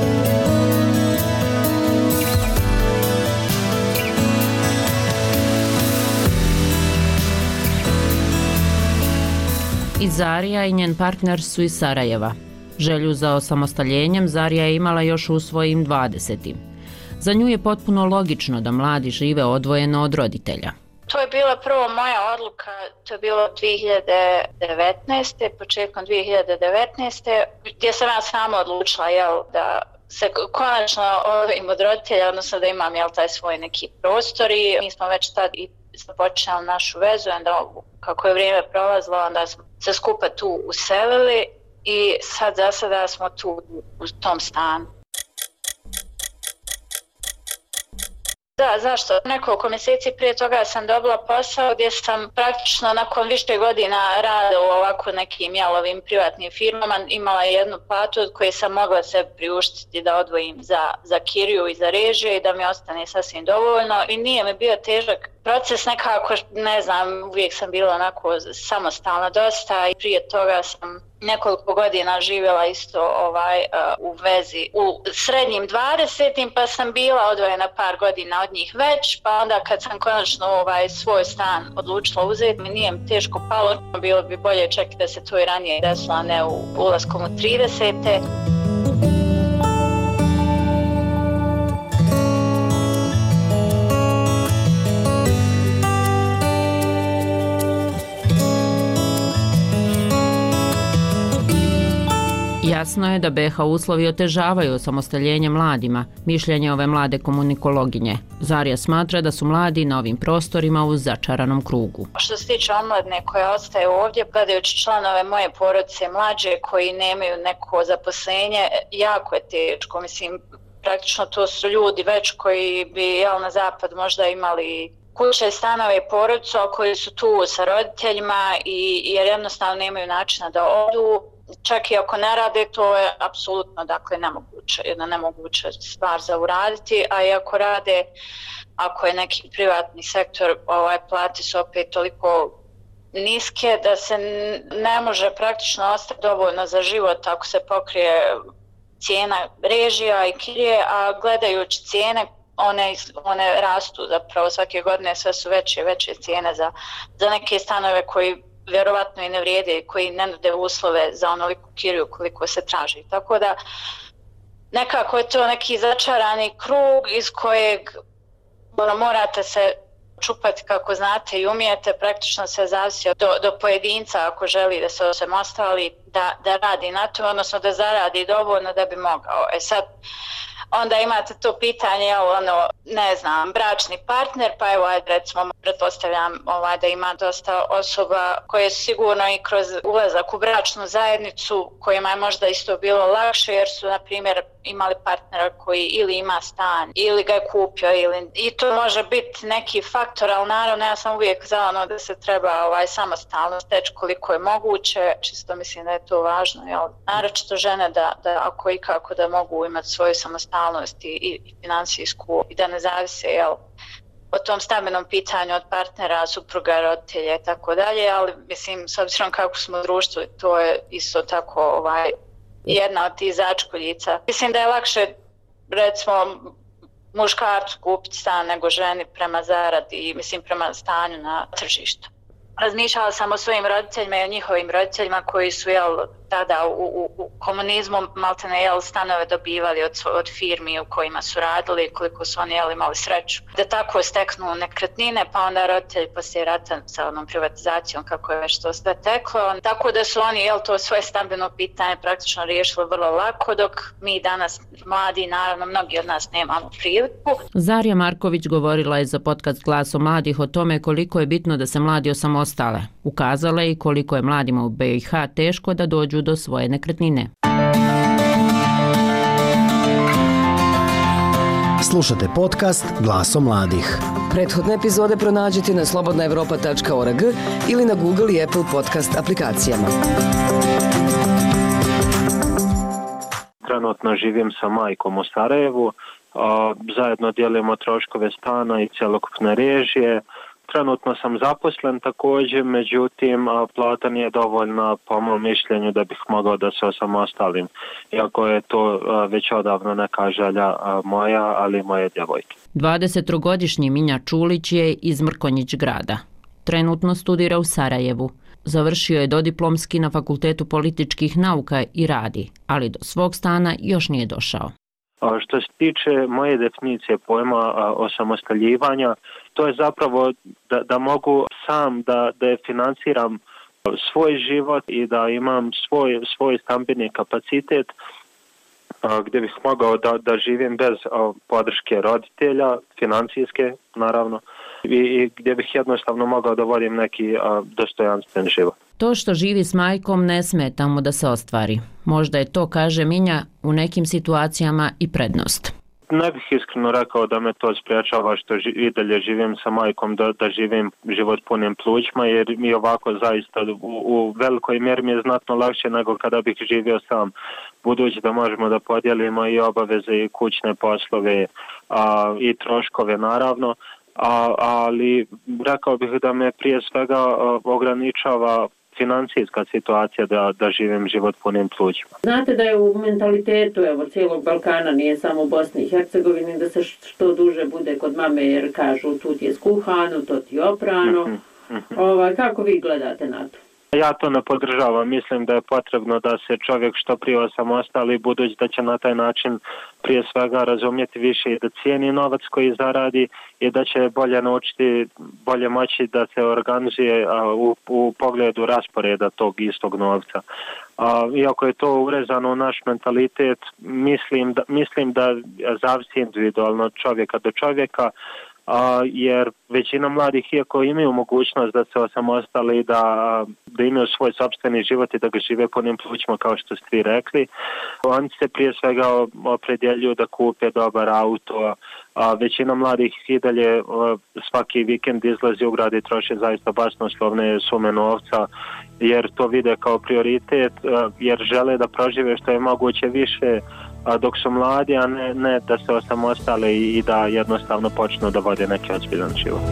I Zarija i njen partner su iz Sarajeva. Želju za osamostaljenjem Zarija je imala još u svojim 20. Za nju je potpuno logično da mladi žive odvojeno od roditelja. To je bila prvo moja odluka, to je bilo 2019. početkom 2019. gdje sam ja sama odlučila da se konačno odvojim od roditelja, odnosno da imam taj svoj neki prostor i mi smo već tad i započeli našu vezu, onda kako je vrijeme prolazilo, onda smo se skupa tu uselili. I sad za sada smo tu u tom stanu. Da, zašto? Nekoliko mjeseci prije toga sam dobila posao gdje sam praktično nakon više godina rada u ovako nekim jalovim privatnim firmama imala jednu platu od koje sam mogla se priuštiti da odvojim za kiriju i za režije i da mi ostane sasvim dovoljno i nije mi bio težak proces, nekako, ne znam, uvijek sam bila onako samostalna dosta i prije toga sam nekoliko godina živjela isto u vezi u srednjim 20. pa sam bila odvojena par godina od njih već, pa onda kad sam konačno svoj stan odlučila uzeti, mi nije mi teško palo, bilo bi bolje čak da se to i ranije desilo, a ne ulaskom u 30. Jasno je da BiH uslovi otežavaju osamostaljenje mladima, mišljenje ove mlade komunikologinje. Zarija smatra da su mladi na ovim prostorima u začaranom krugu. Što se tiče omladine koja ostaje ovdje, gledajući članove moje porodice mlađe koji nemaju neko zaposlenje, jako je teško. Mislim, praktično to su ljudi već koji bi na zapad možda imali kuće, stanove i porodicu, koji su tu sa roditeljima jer jednostavno nemaju načina da odu. Čak i ako ne rade, to je apsolutno jedna nemoguća stvar za uraditi, a i ako rade, ako je neki privatni sektor, plate su opet toliko niske da se ne može praktično ostati dovoljno za život ako se pokrije cijena režija i kirije, a gledajući cijene one rastu zapravo svake godine, sve su veće i veće cijene za neke stanove koji vjerovatno i ne vrijede i koji ne nude uslove za onoliku kiriju koliko se traži. Tako da nekako je to neki začarani krug iz kojeg morate se čupati kako znate i umijete, praktično se zavisi do pojedinca ako želi da se osamostali, da radi na to, odnosno da zaradi dovoljno da bi mogao. Sad, onda imate to pitanje, ne znam, bračni partner, pa evo, recimo, pretpostavljam da ima dosta osoba koje su sigurno i kroz ulazak u bračnu zajednicu, kojima je možda isto bilo lakše, jer su, na primjer, imali partnera koji ili ima stan, ili ga je kupio, i to može biti neki faktor, ali naravno ja sam uvijek za da se treba samostalno steći koliko je moguće, čisto mislim da je to važno, naročito žene da ako i kako da mogu imati svoju samostalnost i financijsku i da ne zavise o tom stambenom pitanju od partnera, supruga, roditelja i tako dalje, ali mislim s obzirom kako smo u društvu, to je isto tako jedna od tih začkoljica. Mislim da je lakše, recimo, muškarcu kupiti stan nego ženi prema zaradi i mislim prema stanju na tržištu. Razmišljala sam o svojim roditeljima i o njihovim roditeljima koji su tada u komunizmu maltene stanove dobivali od firmi u kojima su radili, koliko su oni imali sreću da tako steknu nekretnine, pa onda roditelji poslije rata sa onom privatizacijom kako je već to sve teklo. Tako da su oni to svoje stambeno pitanje praktično riješili vrlo lako, dok mi danas mladi, naravno mnogi od nas nemamo priliku. Zarija Marković govorila je za podcast Glasom mladih o tome koliko je bitno da se mladi osamostale. Ukazala je i koliko je mladima u BiH teško da dođu do svoje nekretnine. Slušate podcast Glasom mladih. Prethodne epizode pronađite na slobodnaevropa.org ili na Google i Apple podcast aplikacijama. Trenutno živim sa majkom u Sarajevu, zajedno dijelimo troškove stana i cjelokupne režije. Trenutno sam zaposlen također, međutim plata nije dovoljna po mom mišljenju da bih mogao da se osamostalim, iako je to već odavno neka želja moja, ali i moje djevojke. 23-godišnji Minja Čulić je iz Mrkonjić grada. Trenutno studira u Sarajevu. Završio je dodiplomski na Fakultetu političkih nauka i radi, ali do svog stana još nije došao. Što se tiče moje definicije pojma osamostaljivanja, to je zapravo da mogu sam da financiram svoj život i da imam svoj stambeni kapacitet gdje bih mogao da živim bez podrške roditelja, financijske naravno, i gdje bih jednostavno mogao da vodim neki dostojanstven život. To što živi s majkom ne smeta mu da se ostvari. Možda je to, kaže Minja, u nekim situacijama i prednost. Ne bih iskreno rekao da me to spriječava što i dalje živim sa majkom, da živim život punim plućima, jer mi ovako zaista u velikoj mjeri mi je znatno lakše nego kada bih živio sam, budući da možemo da podijelimo i obaveze i kućne poslove i troškove naravno, ali rekao bih da me prije svega ograničava financijska situacija da živim život punim plućima. Znate da je u mentalitetu cijelog Balkana, nije samo u Bosni i Hercegovini, da se što duže bude kod mame, jer kažu tu ti je skuhano, to ti je oprano. Kako vi gledate na to? Ja to ne podržavam. Mislim da je potrebno da se čovjek što prije osamostali, budući da će na taj način prije svega razumjeti više i da cijeni novac koji zaradi i da će bolje naučiti, bolje moći da se organizuje u pogledu rasporeda tog istog novca. Iako je to urezano u naš mentalitet, mislim da zavisi individualno od čovjeka do čovjeka. jer većina mladih, iako imaju mogućnost da se osamostale i da imaju svoj sopstveni život i da ga žive punim plućima, kao što ste vi rekli, oni se prije svega opredjeljuju da kupe dobar auto. Većina mladih i dalje svaki vikend izlazi u grad i troše zaista basnoslovne sume novca, jer to vide kao prioritet, jer žele da prožive što je moguće više dok su mladi, a ne da se osamostale i da jednostavno počnu da vode neki ozbiljan život.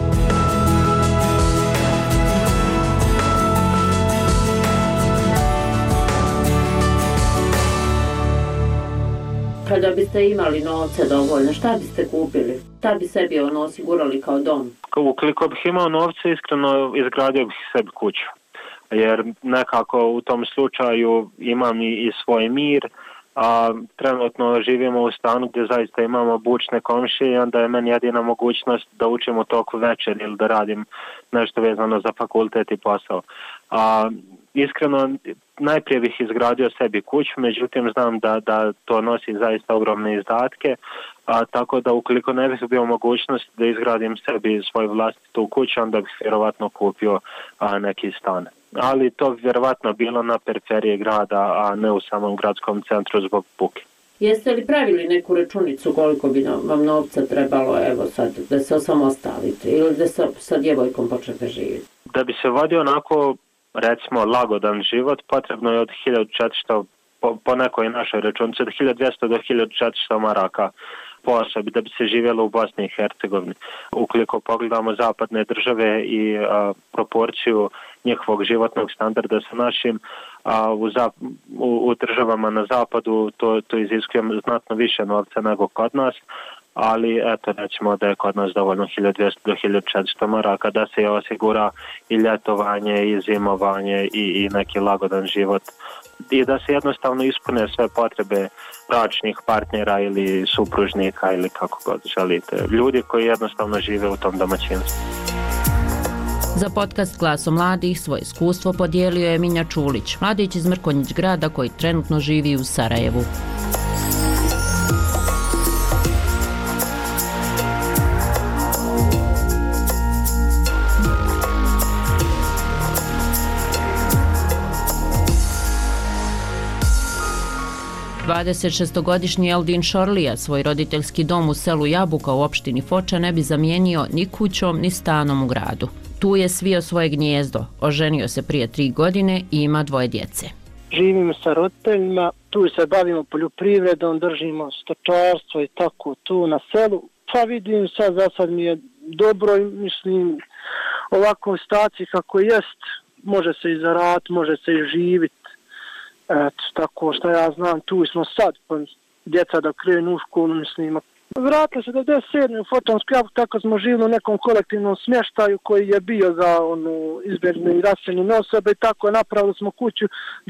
Kada biste imali novce dovoljno, šta biste kupili? Šta bi sebi osigurali kao dom? Ukoliko bih imao novce, iskreno izgradio bih sebi kuću. Jer nekako u tom slučaju imam i svoj mir, a trenutno živimo u stanu gdje zaista imamo bučne komšije i onda je meni jedina mogućnost da učim u toku večer ili da radim nešto vezano za fakultet i posao. Iskreno, najprije bih izgradio sebi kuću, međutim znam da to nosi zaista ogromne izdatke, tako da ukoliko ne bih bio mogućnost da izgradim sebi svoju vlastitu kuću, onda bih vjerovatno kupio neki stan. Ali to bi vjerovatno bilo na periferiji grada, a ne u samom gradskom centru zbog buke. Jeste li pravili neku računicu koliko bi vam novca trebalo, evo sad, da se osamostalite ili da sa djevojkom počnete živjeti? Da bi se vodio onako, recimo, lagodan život, potrebno je od 1400, po nekoj našoj računici, od 1200 do 1400 maraka po osobi da bi se živjelo u Bosni i Hercegovini. Ukoliko pogledamo zapadne države i proporciju njihovog životnog standarda sa našim, u državama na zapadu to iziskuje znatno više novca nego kod nas, ali eto, recimo da je kod nas dovoljno 1200 do 1400 maraka da se osigura i ljetovanje i zimovanje i neki lagodan život i da se jednostavno ispune sve potrebe bračnih partnera ili supružnika ili kako god želite. Ljudi koji jednostavno žive u tom domaćinstvu. Za podcast Glasom mladih svoje iskustvo podijelio je Minja Čulić, mladić iz Mrkonjić grada koji trenutno živi u Sarajevu. Dvadesetšestogodišnji Eldin Šorlija svoj roditeljski dom u selu Jabuka u opštini Foča ne bi zamijenio ni kućom ni stanom u gradu. Tu je svio svoje gnijezdo, oženio se prije 3 godine i ima 2 djece. Živimo sa roditeljima, tu se bavimo poljoprivredom, držimo stočarstvo i tako tu na selu. Pa vidim sad, za sad mi je dobro i mislim ovakvom situaciji kako jest, može se i zaraditi, može se i živjeti. Eto, tako što ja znam, tu smo sad, pa djeca da krenu u školu, mislim. Vratili se 97. u Fočansku Jabuku, tako smo živjeli u nekom kolektivnom smještaju koji je bio za izbježne i raseljene osobe i tako napravili smo kuću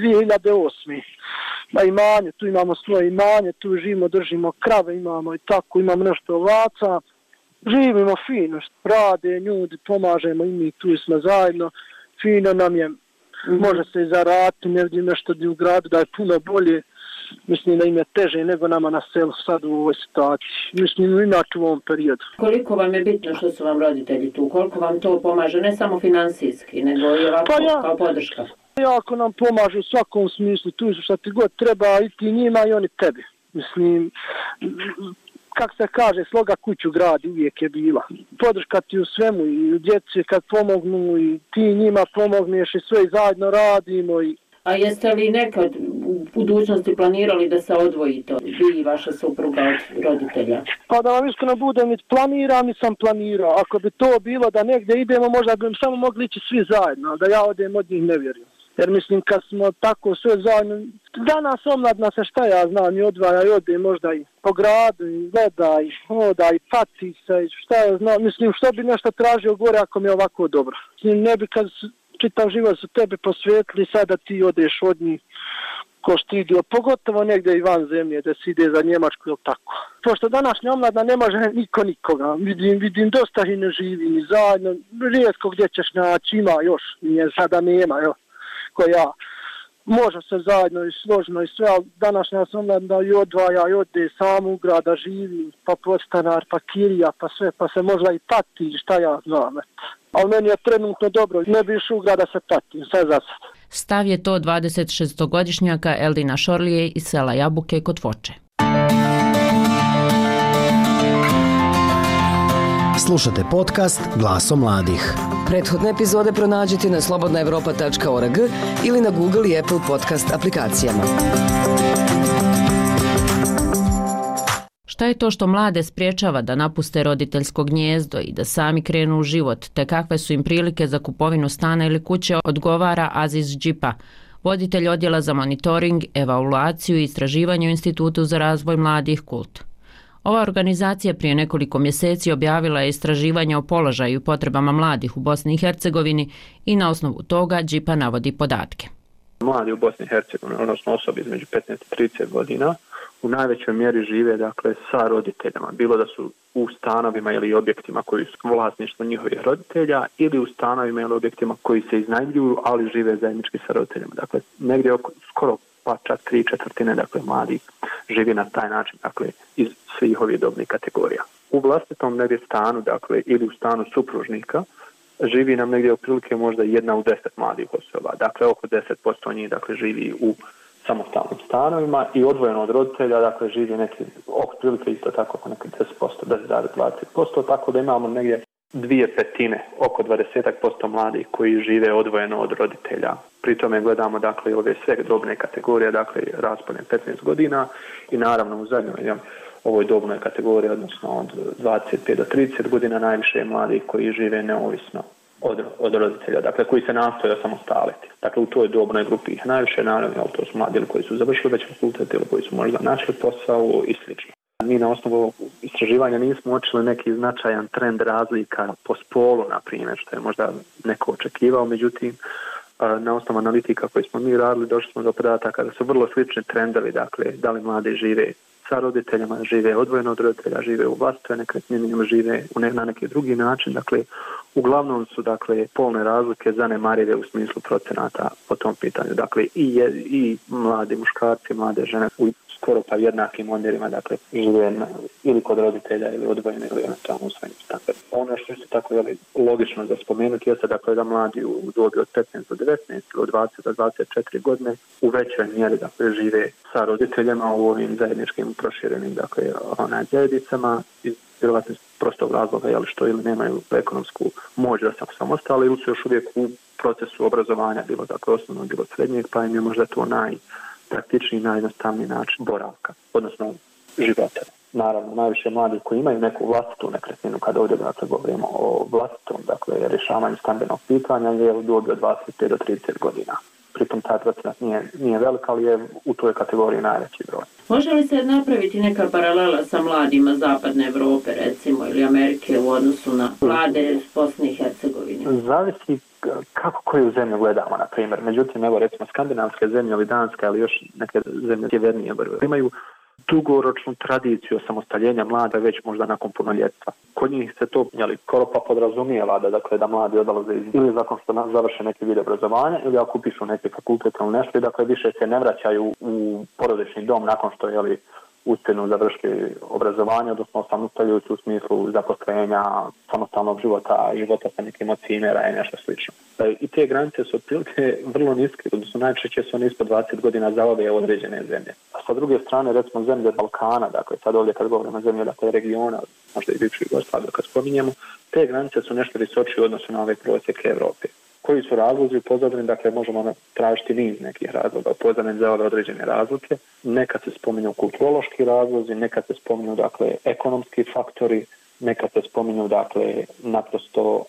2008. Na imanju, tu imamo svoje imanje, tu živimo, držimo krave, imamo i tako, imamo nešto ovaca. Živimo fino, rade ljudi, pomažemo i mi, tu smo zajedno, fino nam je. Može se i zaraditi, ne vidim nešto u gradu da je puno bolje. Mislim da im je teže nego nama na selu sad u ovoj situaciji. Mislim inače u ovom periodu. Koliko vam je bitno što su vam roditelji tu? Koliko vam to pomaže? Ne samo finansijski, nego i ovako kao podrška? Jako nam pomaže u svakom smislu. Tu su šta ti god treba i ti njima i oni tebi. Mislim, kako se kaže, sloga kuću gradi uvijek je bila. Podrška ti u svemu i u djeci kad pomognu i ti njima pomogneš i sve zajedno radimo. A jeste li nekad u budućnosti planirali da se odvojite, vi i vaša supruga od roditelja? Pa da vam iskreno budem, nisam planirao. Ako bi to bilo da negdje idemo, možda bi samo mogli ići svi zajedno, da ja odem od njih ne vjerujem. Jer mislim kad smo tako sve zajedno, danas omladna se šta ja znam i odvaja i ode možda i po gradu i gleda i hoda i pati se i šta ja znam. Mislim što bi nešto tražio gore ako mi je ovako dobro. Mislim ne bi kad čitav život su tebe posvetili sada ti odeš od njih ko što idio, pogotovo negdje i van zemlje da se ide za Njemačku ili tako. Pošto današnja omladna ne može niko nikoga, vidim dosta i ne živi ni zajedno, rijetko gdje ćeš naći, ima još, nije sada nema, evo, ko ja. može se zajedno i složno i sve, ali današnja sam da i odvaja i ode sam u grada živi, pa podstanar, pa kirija, pa sve, pa se možda i pati, šta ja znam. Ali meni je trenutno dobro, ne bi išao u grada se patim, sve za sad. Stav je to 26-godišnjaka Eldina Šorlije iz sela Jabuke kod Foče. Slušate podcast Glasom mladih. Prethodne epizode pronađite na slobodnaevropa.org ili na Google i Apple podcast aplikacijama. Šta je to što mlade spriječava da napuste roditeljsko gnijezdo i da sami krenu u život, te kakve su im prilike za kupovinu stana ili kuće, odgovara Aziz Džipa, voditelj odjela za monitoring, evaluaciju i istraživanje u Institutu za razvoj mladih KULT. Ova organizacija prije nekoliko mjeseci objavila je istraživanje o položaju i potrebama mladih u Bosni i Hercegovini i na osnovu toga Džipa navodi podatke. Mladi u Bosni i Hercegovini, odnosno osobe između 15 i 30 godina, u najvećoj mjeri žive dakle sa roditeljima, bilo da su u stanovima ili objektima koji su vlasništvo njihovih roditelja ili u stanovima ili objektima koji se iznajmljuju, ali žive zajednički sa roditeljima. Dakle, negdje skoro pa čak 3/4 dakle mladih živi na taj način, dakle iz svih ovih dobnih kategorija. U vlastitom negdje stanu, dakle ili u stanu supružnika, živi nam negdje otprilike možda 1 u 10 mladih osoba. Dakle, oko 10% njih dakle živi u samostalnim stanovima i odvojeno od roditelja, dakle živi neki otprilike isto tako oko neki 10%, 10,20%, tako da imamo negdje 2/5, oko 20% mladih koji žive odvojeno od roditelja. Pri tome gledamo dakle ove sve dobne kategorije, dakle raspone 15 godina i naravno u zadnjoj ovoj dobnoj kategoriji, odnosno od 25 do 30 godina najviše je mladih koji žive neovisno od roditelja, dakle koji se nastoje osamostaliti. Dakle u toj dobnoj grupi ih najviše, naravno to su mladi koji su završili već fakultet ili koji su možda našli posao i slično. Mi na osnovu istraživanja nismo uočili neki značajan trend razlika po spolu, na primjer, što je možda neko očekivao, međutim, na osnovu analitika koje smo mi radili, došli smo do podataka da su vrlo slični trendovi, dakle, da li mladi žive sa roditeljima, žive odvojeno od roditelja, žive u vlastitoj nekretnini, žive na neki drugi način, dakle, uglavnom su, dakle, polne razlike zanemarive u smislu procenata po tom pitanju, dakle, i mladi muškarci, mlade žene u skoro pa jednakim omjerima, dakle, žive ili kod roditelja ili odvojene ili eventualno u svojim standardima. Ono što je tako logično za spomenuti jeste dakle da mladi u dobi od 15 do 19 ili od 20 do 24 godine u većoj mjeri dakle žive sa roditeljima u ovim zajedničkim proširenim dakle zajednicama iz vjerovatno prostog razloga što ili nemaju ekonomsku moć da se samostalni ili su još uvijek u procesu obrazovanja, bilo dakle osnovnog, bilo srednjeg, pa im je možda to praktičniji, najjednostavniji način boravka, odnosno života. Naravno, najviše mladih koji imaju neku vlastitu nekretninu, kada ovdje dakle, govorimo o vlastitom dakle, rješavanju stambenog pitanja, je u dobi od 25 do 30 godina. Pritom taj procenat nije velik, ali je u toj kategoriji najveći broj. Može li se napraviti neka paralela sa mladima Zapadne Evrope, recimo, ili Amerike u odnosu na mlade iz Bosne i Hercegovine? Zavisi kako koju zemlju gledamo, na primjer. Međutim, evo recimo skandinavske zemlje ili Danska ili još neke zemlje sjevernije imaju dugoročnu tradiciju osamostaljenja mlada već možda nakon punoljetstva. Kod njih se to skoro pa podrazumijeva da mladi odlaze ili nakon što završe neki vid obrazovanja ili ako upišu neki fakultet ili nešto i dakle više se ne vraćaju u porodični dom nakon što uspješno završili obrazovanje, odnosno samostaljujući u smislu zaposlenja, samostalnog života i života sa nekim od cimera i nešto slično. I te granice su otprilike vrlo niske, odnosno najčešće su one ispod 20 godina za ove određene zemlje. A sa druge strane, recimo zemlje Balkana, dakle sad ovdje kad govorimo o zemlje regiona, možda i bivšu Jugoslaviju kad spominjemo, te granice su nešto visočije u odnosu na ove prosjeke Evrope. Koji su razlozi u pozadini, dakle možemo tražiti niz nekih razloga u pozadini za ove određene razlike. Nekad se spominju kulturološki razlozi, nekad se spominju dakle ekonomski faktori, nekad se spominju dakle naprosto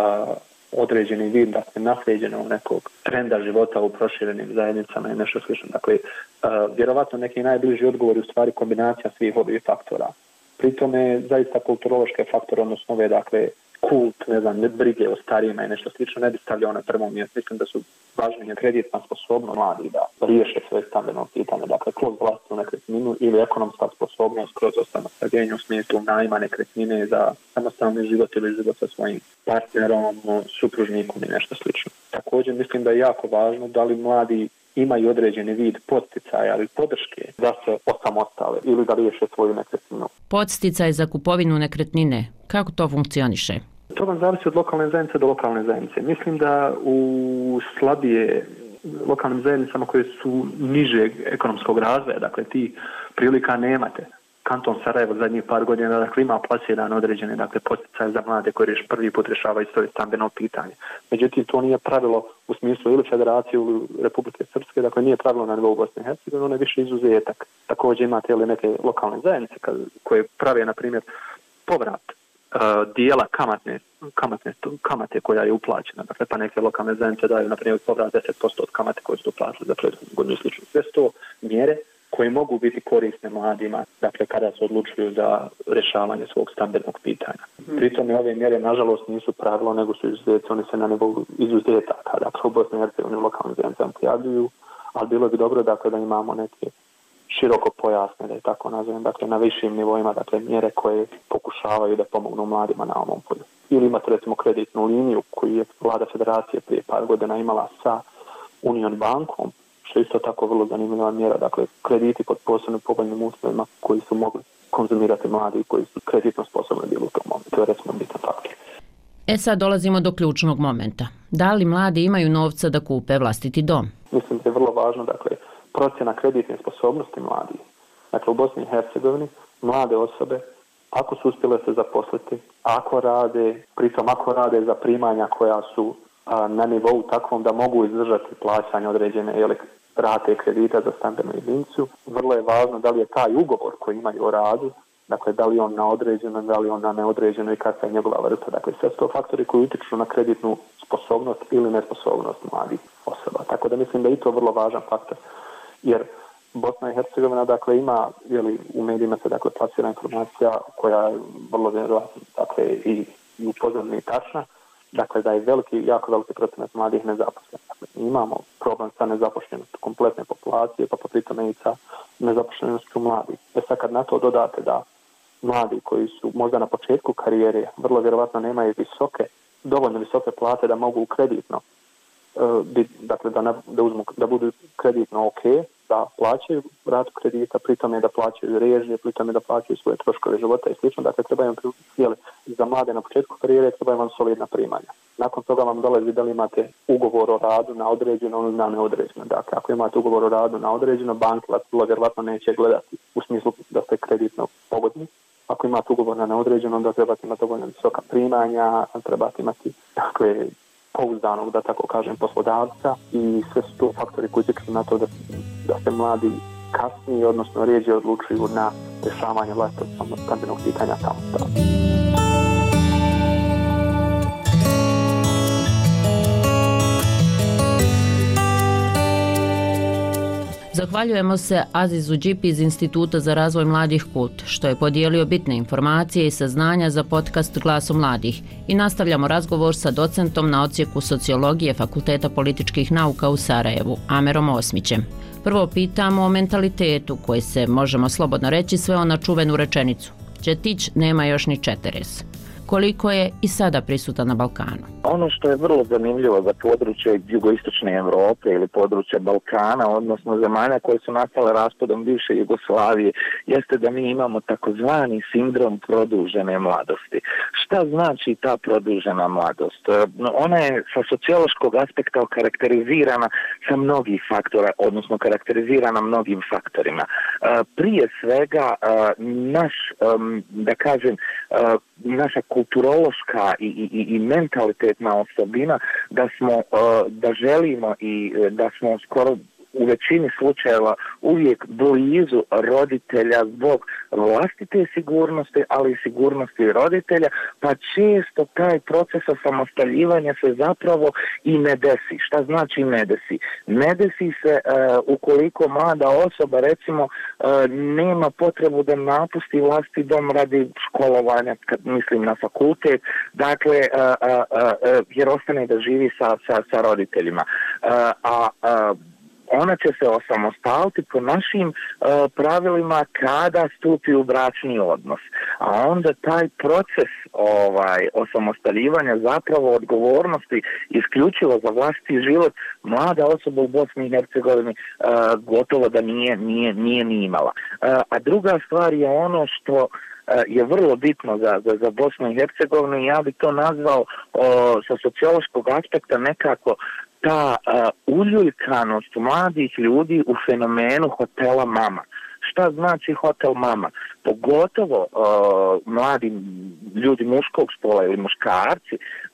određeni vid dakle naslijeđenog nekog trenda života u proširenim zajednicama i nešto slično. Dakle, vjerovatno neki najbliži odgovor je u stvari kombinacija svih ovih faktora. Pri tome zaista kulturološke faktore, odnosno ove dakle kult, brige o starijima i nešto slično ne bi stavljao na prvom mjestu. Mislim da su važnije kreditna sposobnost mladih da riješe svoje stambeno pitanje, dakle kroz vlastitu nekretninu ili ekonomska sposobnost kroz osamostaljenje u smislu najma nekretnine za samostalni život ili život sa svojim partnerom, supružnikom i nešto slično. Također mislim da je jako važno da li mladi imaju određeni vid podsticaja ili podrške da se osamostale ili da riješe svoju nekretninu. Podsticaj za kupovinu nekretnine, kako to funkcioniše? To vam zavisi od lokalne zajednice do lokalne zajednice. Mislim da u slabije lokalnim zajednicama koje su nižeg ekonomskog razvoja, dakle ti prilika nemate. Kanton Sarajevo zadnjih par godina dakle, ima plasirane određene dakle, posticaje za mlade koji prvi put rješavaju svoje stambeno pitanje. Međutim, to nije pravilo u smislu ili Federacije ili Republike Srpske, dakle nije pravilo na nivou Bosne i Hercegovine, ono je više izuzetak. Također imate ili neke lokalne zajednice koje prave, na primjer, povrat dijela kamate koja je uplaćena. Dakle, pa neke lokalne zajednice daju, na primjer, povrat 10% od kamate koje su uplatili za prethodnu godinu i slično. Sve su to mjere koje mogu biti korisne mladima, dakle, kada se odlučuju za rješavanje svog stambenog pitanja. Pritom ove mjere, nažalost, nisu pravilo, nego su izuzeti, oni se na nivou izuzetaka, dakle, u Bosni i Hercegovini lokalnim zajednicama pojavljuju, ali bilo bi dobro, dakle, da imamo neke široko pojasne, da je tako nazovem, dakle, na višim nivoima, dakle, mjere koje pokušavaju da pomognu mladima na ovom polju. Ili imate, recimo, kreditnu liniju koju je vlada Federacije prije par godina imala sa Union bankom, što je isto tako vrlo zanimljiva mjera, dakle, krediti pod posebno povoljnim uslovima koji su mogli konzumirati mladi i koji su kreditno sposobni bili u tom momentu. To je, recimo, bitan faktor. Sad dolazimo do ključnog momenta. Da li mladi imaju novca da kupe vlastiti dom? Mislim da je vrlo važno, dakle, procjena kreditne sposobnosti mladih. Dakle, u Bosni i Hercegovini mlade osobe, ako su uspjele se zaposliti, ako rade za primanja koja su na nivou takvom da mogu izdržati plaćanje određene rate kredita za stambenu jedinicu, vrlo je važno da li je taj ugovor koji imaju o radu, dakle, da li on na određeno, da li on na neodređeno i kakva je njegova vrsta. Dakle, sve su to faktori koji utječu na kreditnu sposobnost ili nesposobnost mladih osoba. Tako da mislim da je i to vrlo važan faktor. Jer Bosna i Hercegovina, dakle, ima, u medijima se, dakle, plasira informacija koja je vrlo vjerojatno, dakle, i upozorna i tačna, dakle, da je jako veliki procenat mladih nezaposlenih. Dakle, imamo problem sa nezaposlenošću kompletne populacije, pa pri tome i sa nezaposlenošću mladih. Sad kad na to dodate da mladi koji su možda na početku karijere vrlo vjerojatno nemaju dovoljno visoke plate da mogu kreditno, dakle, da budu kreditno ok, da plaćaju ratu kredita, pritom je da plaćaju režije, pritom je da plaćaju svoje troškove života i slično. Dakle, treba im za mlade na početku karijere, treba vam solidna primanja. Nakon toga vam dolazi da li imate ugovor o radu na određeno ili na neodređeno. Dakle, ako imate ugovor o radu na određeno, banka vas vjerojatno neće gledati u smislu da ste kreditno pogodni. Ako imate ugovor na neodređeno, onda trebate imati dovoljno visoka primanja, trebate imati, dakle, pouzdanog, da tako kažem, poslodavca i sve su to faktori koji utječu na to da se mladi kasnije, odnosno rijeđe odlučuju na rješavanje vlastitog stambenog pitanja samostalno. Zahvaljujemo se Azizu Đipi iz Instituta za razvoj mladih KULT, što je podijelio bitne informacije i saznanja za podcast Glasom mladih i nastavljamo razgovor sa docentom na odsjeku sociologije Fakulteta političkih nauka u Sarajevu, Amerom Osmićem. Prvo pitamo o mentalitetu koji se, možemo slobodno reći, sveo na čuvenu rečenicu. Ćetić nema još ni četeres. Koliko je i sada prisutan na Balkanu? Ono što je vrlo zanimljivo za područje jugoistočne Europe ili područja Balkana, odnosno zemalja koje su nastale raspadom bivše Jugoslavije, jeste da mi imamo takozvani sindrom produžene mladosti. Šta znači ta produžena mladost? Ona je sa sociološkog aspekta okarakterizirana sa mnogih faktora, odnosno karakterizirana mnogim faktorima. Prije svega, naša kulturološka i mentalitetna osobina da želimo i da smo skoro u većini slučajeva uvijek blizu roditelja zbog vlastite sigurnosti, ali i sigurnosti roditelja, pa često taj proces osamostaljivanja se zapravo i ne desi. Šta znači ne desi? Ne desi se ukoliko mlada osoba, recimo, nema potrebu da napusti vlastiti dom radi školovanja, kad mislim na fakultet, dakle, jer ostane da živi sa roditeljima. ona će se osamostaliti po našim pravilima kada stupi u bračni odnos. A onda taj proces osamostaljivanja, zapravo odgovornosti isključivo za vlastiti život, mlada osoba u Bosni i Hercegovini gotovo da nije ni imala. A druga stvar je ono što je vrlo bitno za Bosnu i Hercegovinu i ja bi to nazvao sa sociološkog aspekta nekako ta uljuljkanost mladih ljudi u fenomenu hotela mama. Šta znači hotel mama? Pogotovo mladi ljudi muškog spola ili muškarci,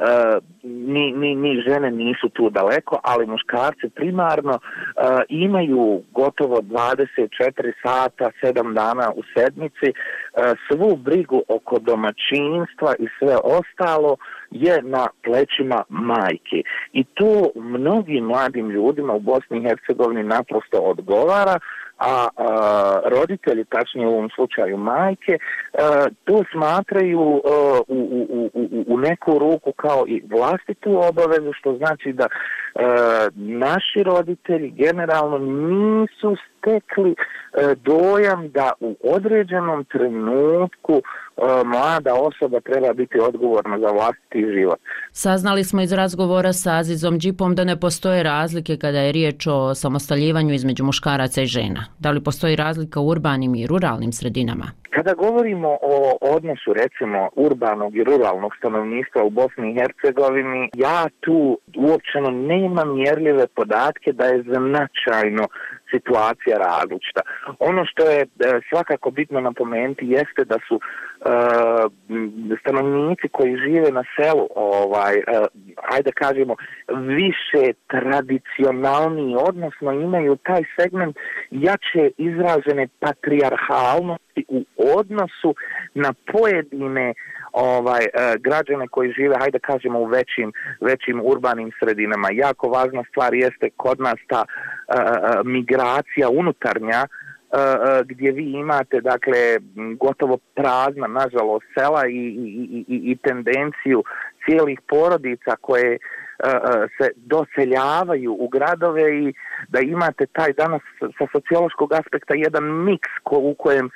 ni žene nisu tu daleko, ali muškarci primarno imaju gotovo 24 sata, 7 dana u sedmici, svu brigu oko domaćinstva i sve ostalo je na plećima majke. I to mnogim mladim ljudima u Bosni i Hercegovini naprosto odgovara, a roditelji, tačnije u ovom slučaju majke, to smatraju u neku ruku kao i vlastitu obavezu, što znači da naši roditelji generalno nisu stekli dojam da u određenom trenutku mlada osoba treba biti odgovorna za vlastiti život. Saznali smo iz razgovora sa Azizom Džipom da ne postoje razlike kada je riječ o samostaljivanju između muškaraca i žena. Da li postoji razlika u urbanim i ruralnim sredinama? Kada govorimo o odnosu, recimo, urbanog i ruralnog stanovništva u Bosni i Hercegovini, ja tu uopćeno nemam mjerljive podatke da je značajno situacija različita. Ono što je svakako bitno napomenuti jeste da su stanovnici koji žive na selu, ajde kažemo, više tradicionalniji, odnosno imaju taj segment jače izražene patrijarhalnosti u odnosu na pojedine građane koji žive, hajde kažemo, u većim urbanim sredinama. Jako važna stvar jeste kod nas ta migracija unutarnja, gdje vi imate, dakle, gotovo prazna, nažalost, sela i tendenciju cijelih porodica koje se doseljavaju u gradove i da imate taj danas sa sociološkog aspekta jedan miks u kojem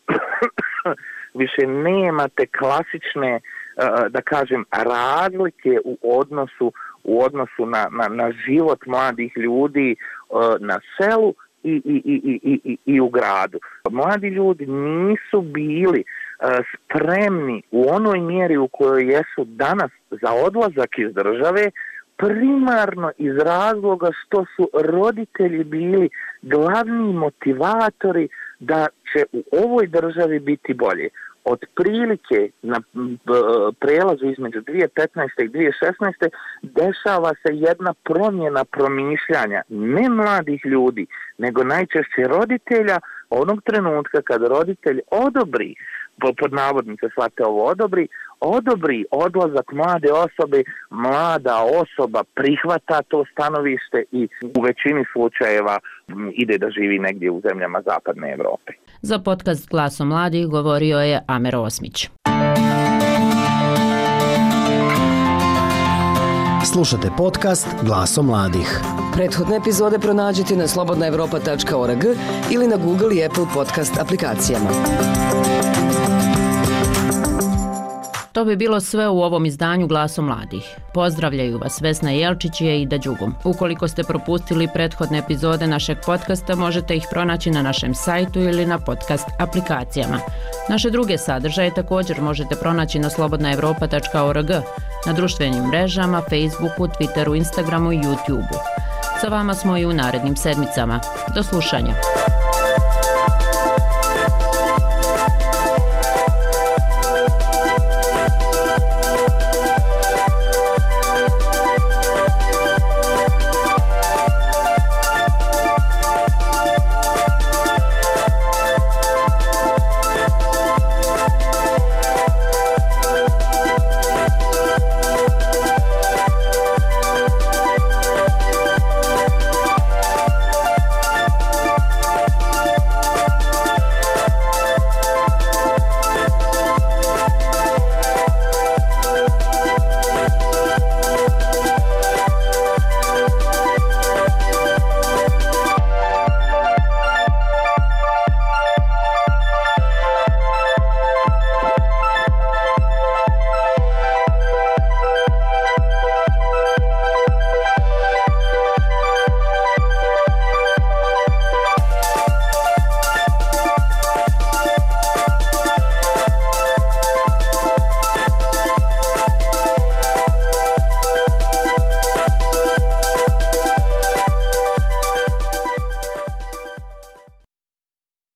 više nemate klasične, da kažem, razlike u odnosu na život mladih ljudi na selu i u gradu. Mladi ljudi nisu bili spremni u onoj mjeri u kojoj jesu danas za odlazak iz države, primarno iz razloga što su roditelji bili glavni motivatori da će u ovoj državi biti bolje. Otprilike na prelazu između 2015. i 2016. dešava se jedna promjena promišljanja ne mladih ljudi, nego najčešće roditelja onog trenutka kad roditelj odobri, pod navodnice shvate ovo, odobri odlazak mlade osobe, mlada osoba prihvata to stanovište i u većini slučajeva ide da živi negdje u zemljama Zapadne Evrope. Za podcast Glasom mladih govorio je Amer Osmić. Slušate podcast Glasom mladih. Prethodne epizode pronađite na slobodnaevropa.org ili na Google i Apple podcast aplikacijama. To bi bilo sve u ovom izdanju Glasom mladih. Pozdravljaju vas Vesna Jelčić i Aida Đugum. Ukoliko ste propustili prethodne epizode našeg podcasta, možete ih pronaći na našem sajtu ili na podcast aplikacijama. Naše druge sadržaje također možete pronaći na slobodnaevropa.org, na društvenim mrežama, Facebooku, Twitteru, Instagramu i YouTubeu. Sa vama smo i u narednim sedmicama. Do slušanja.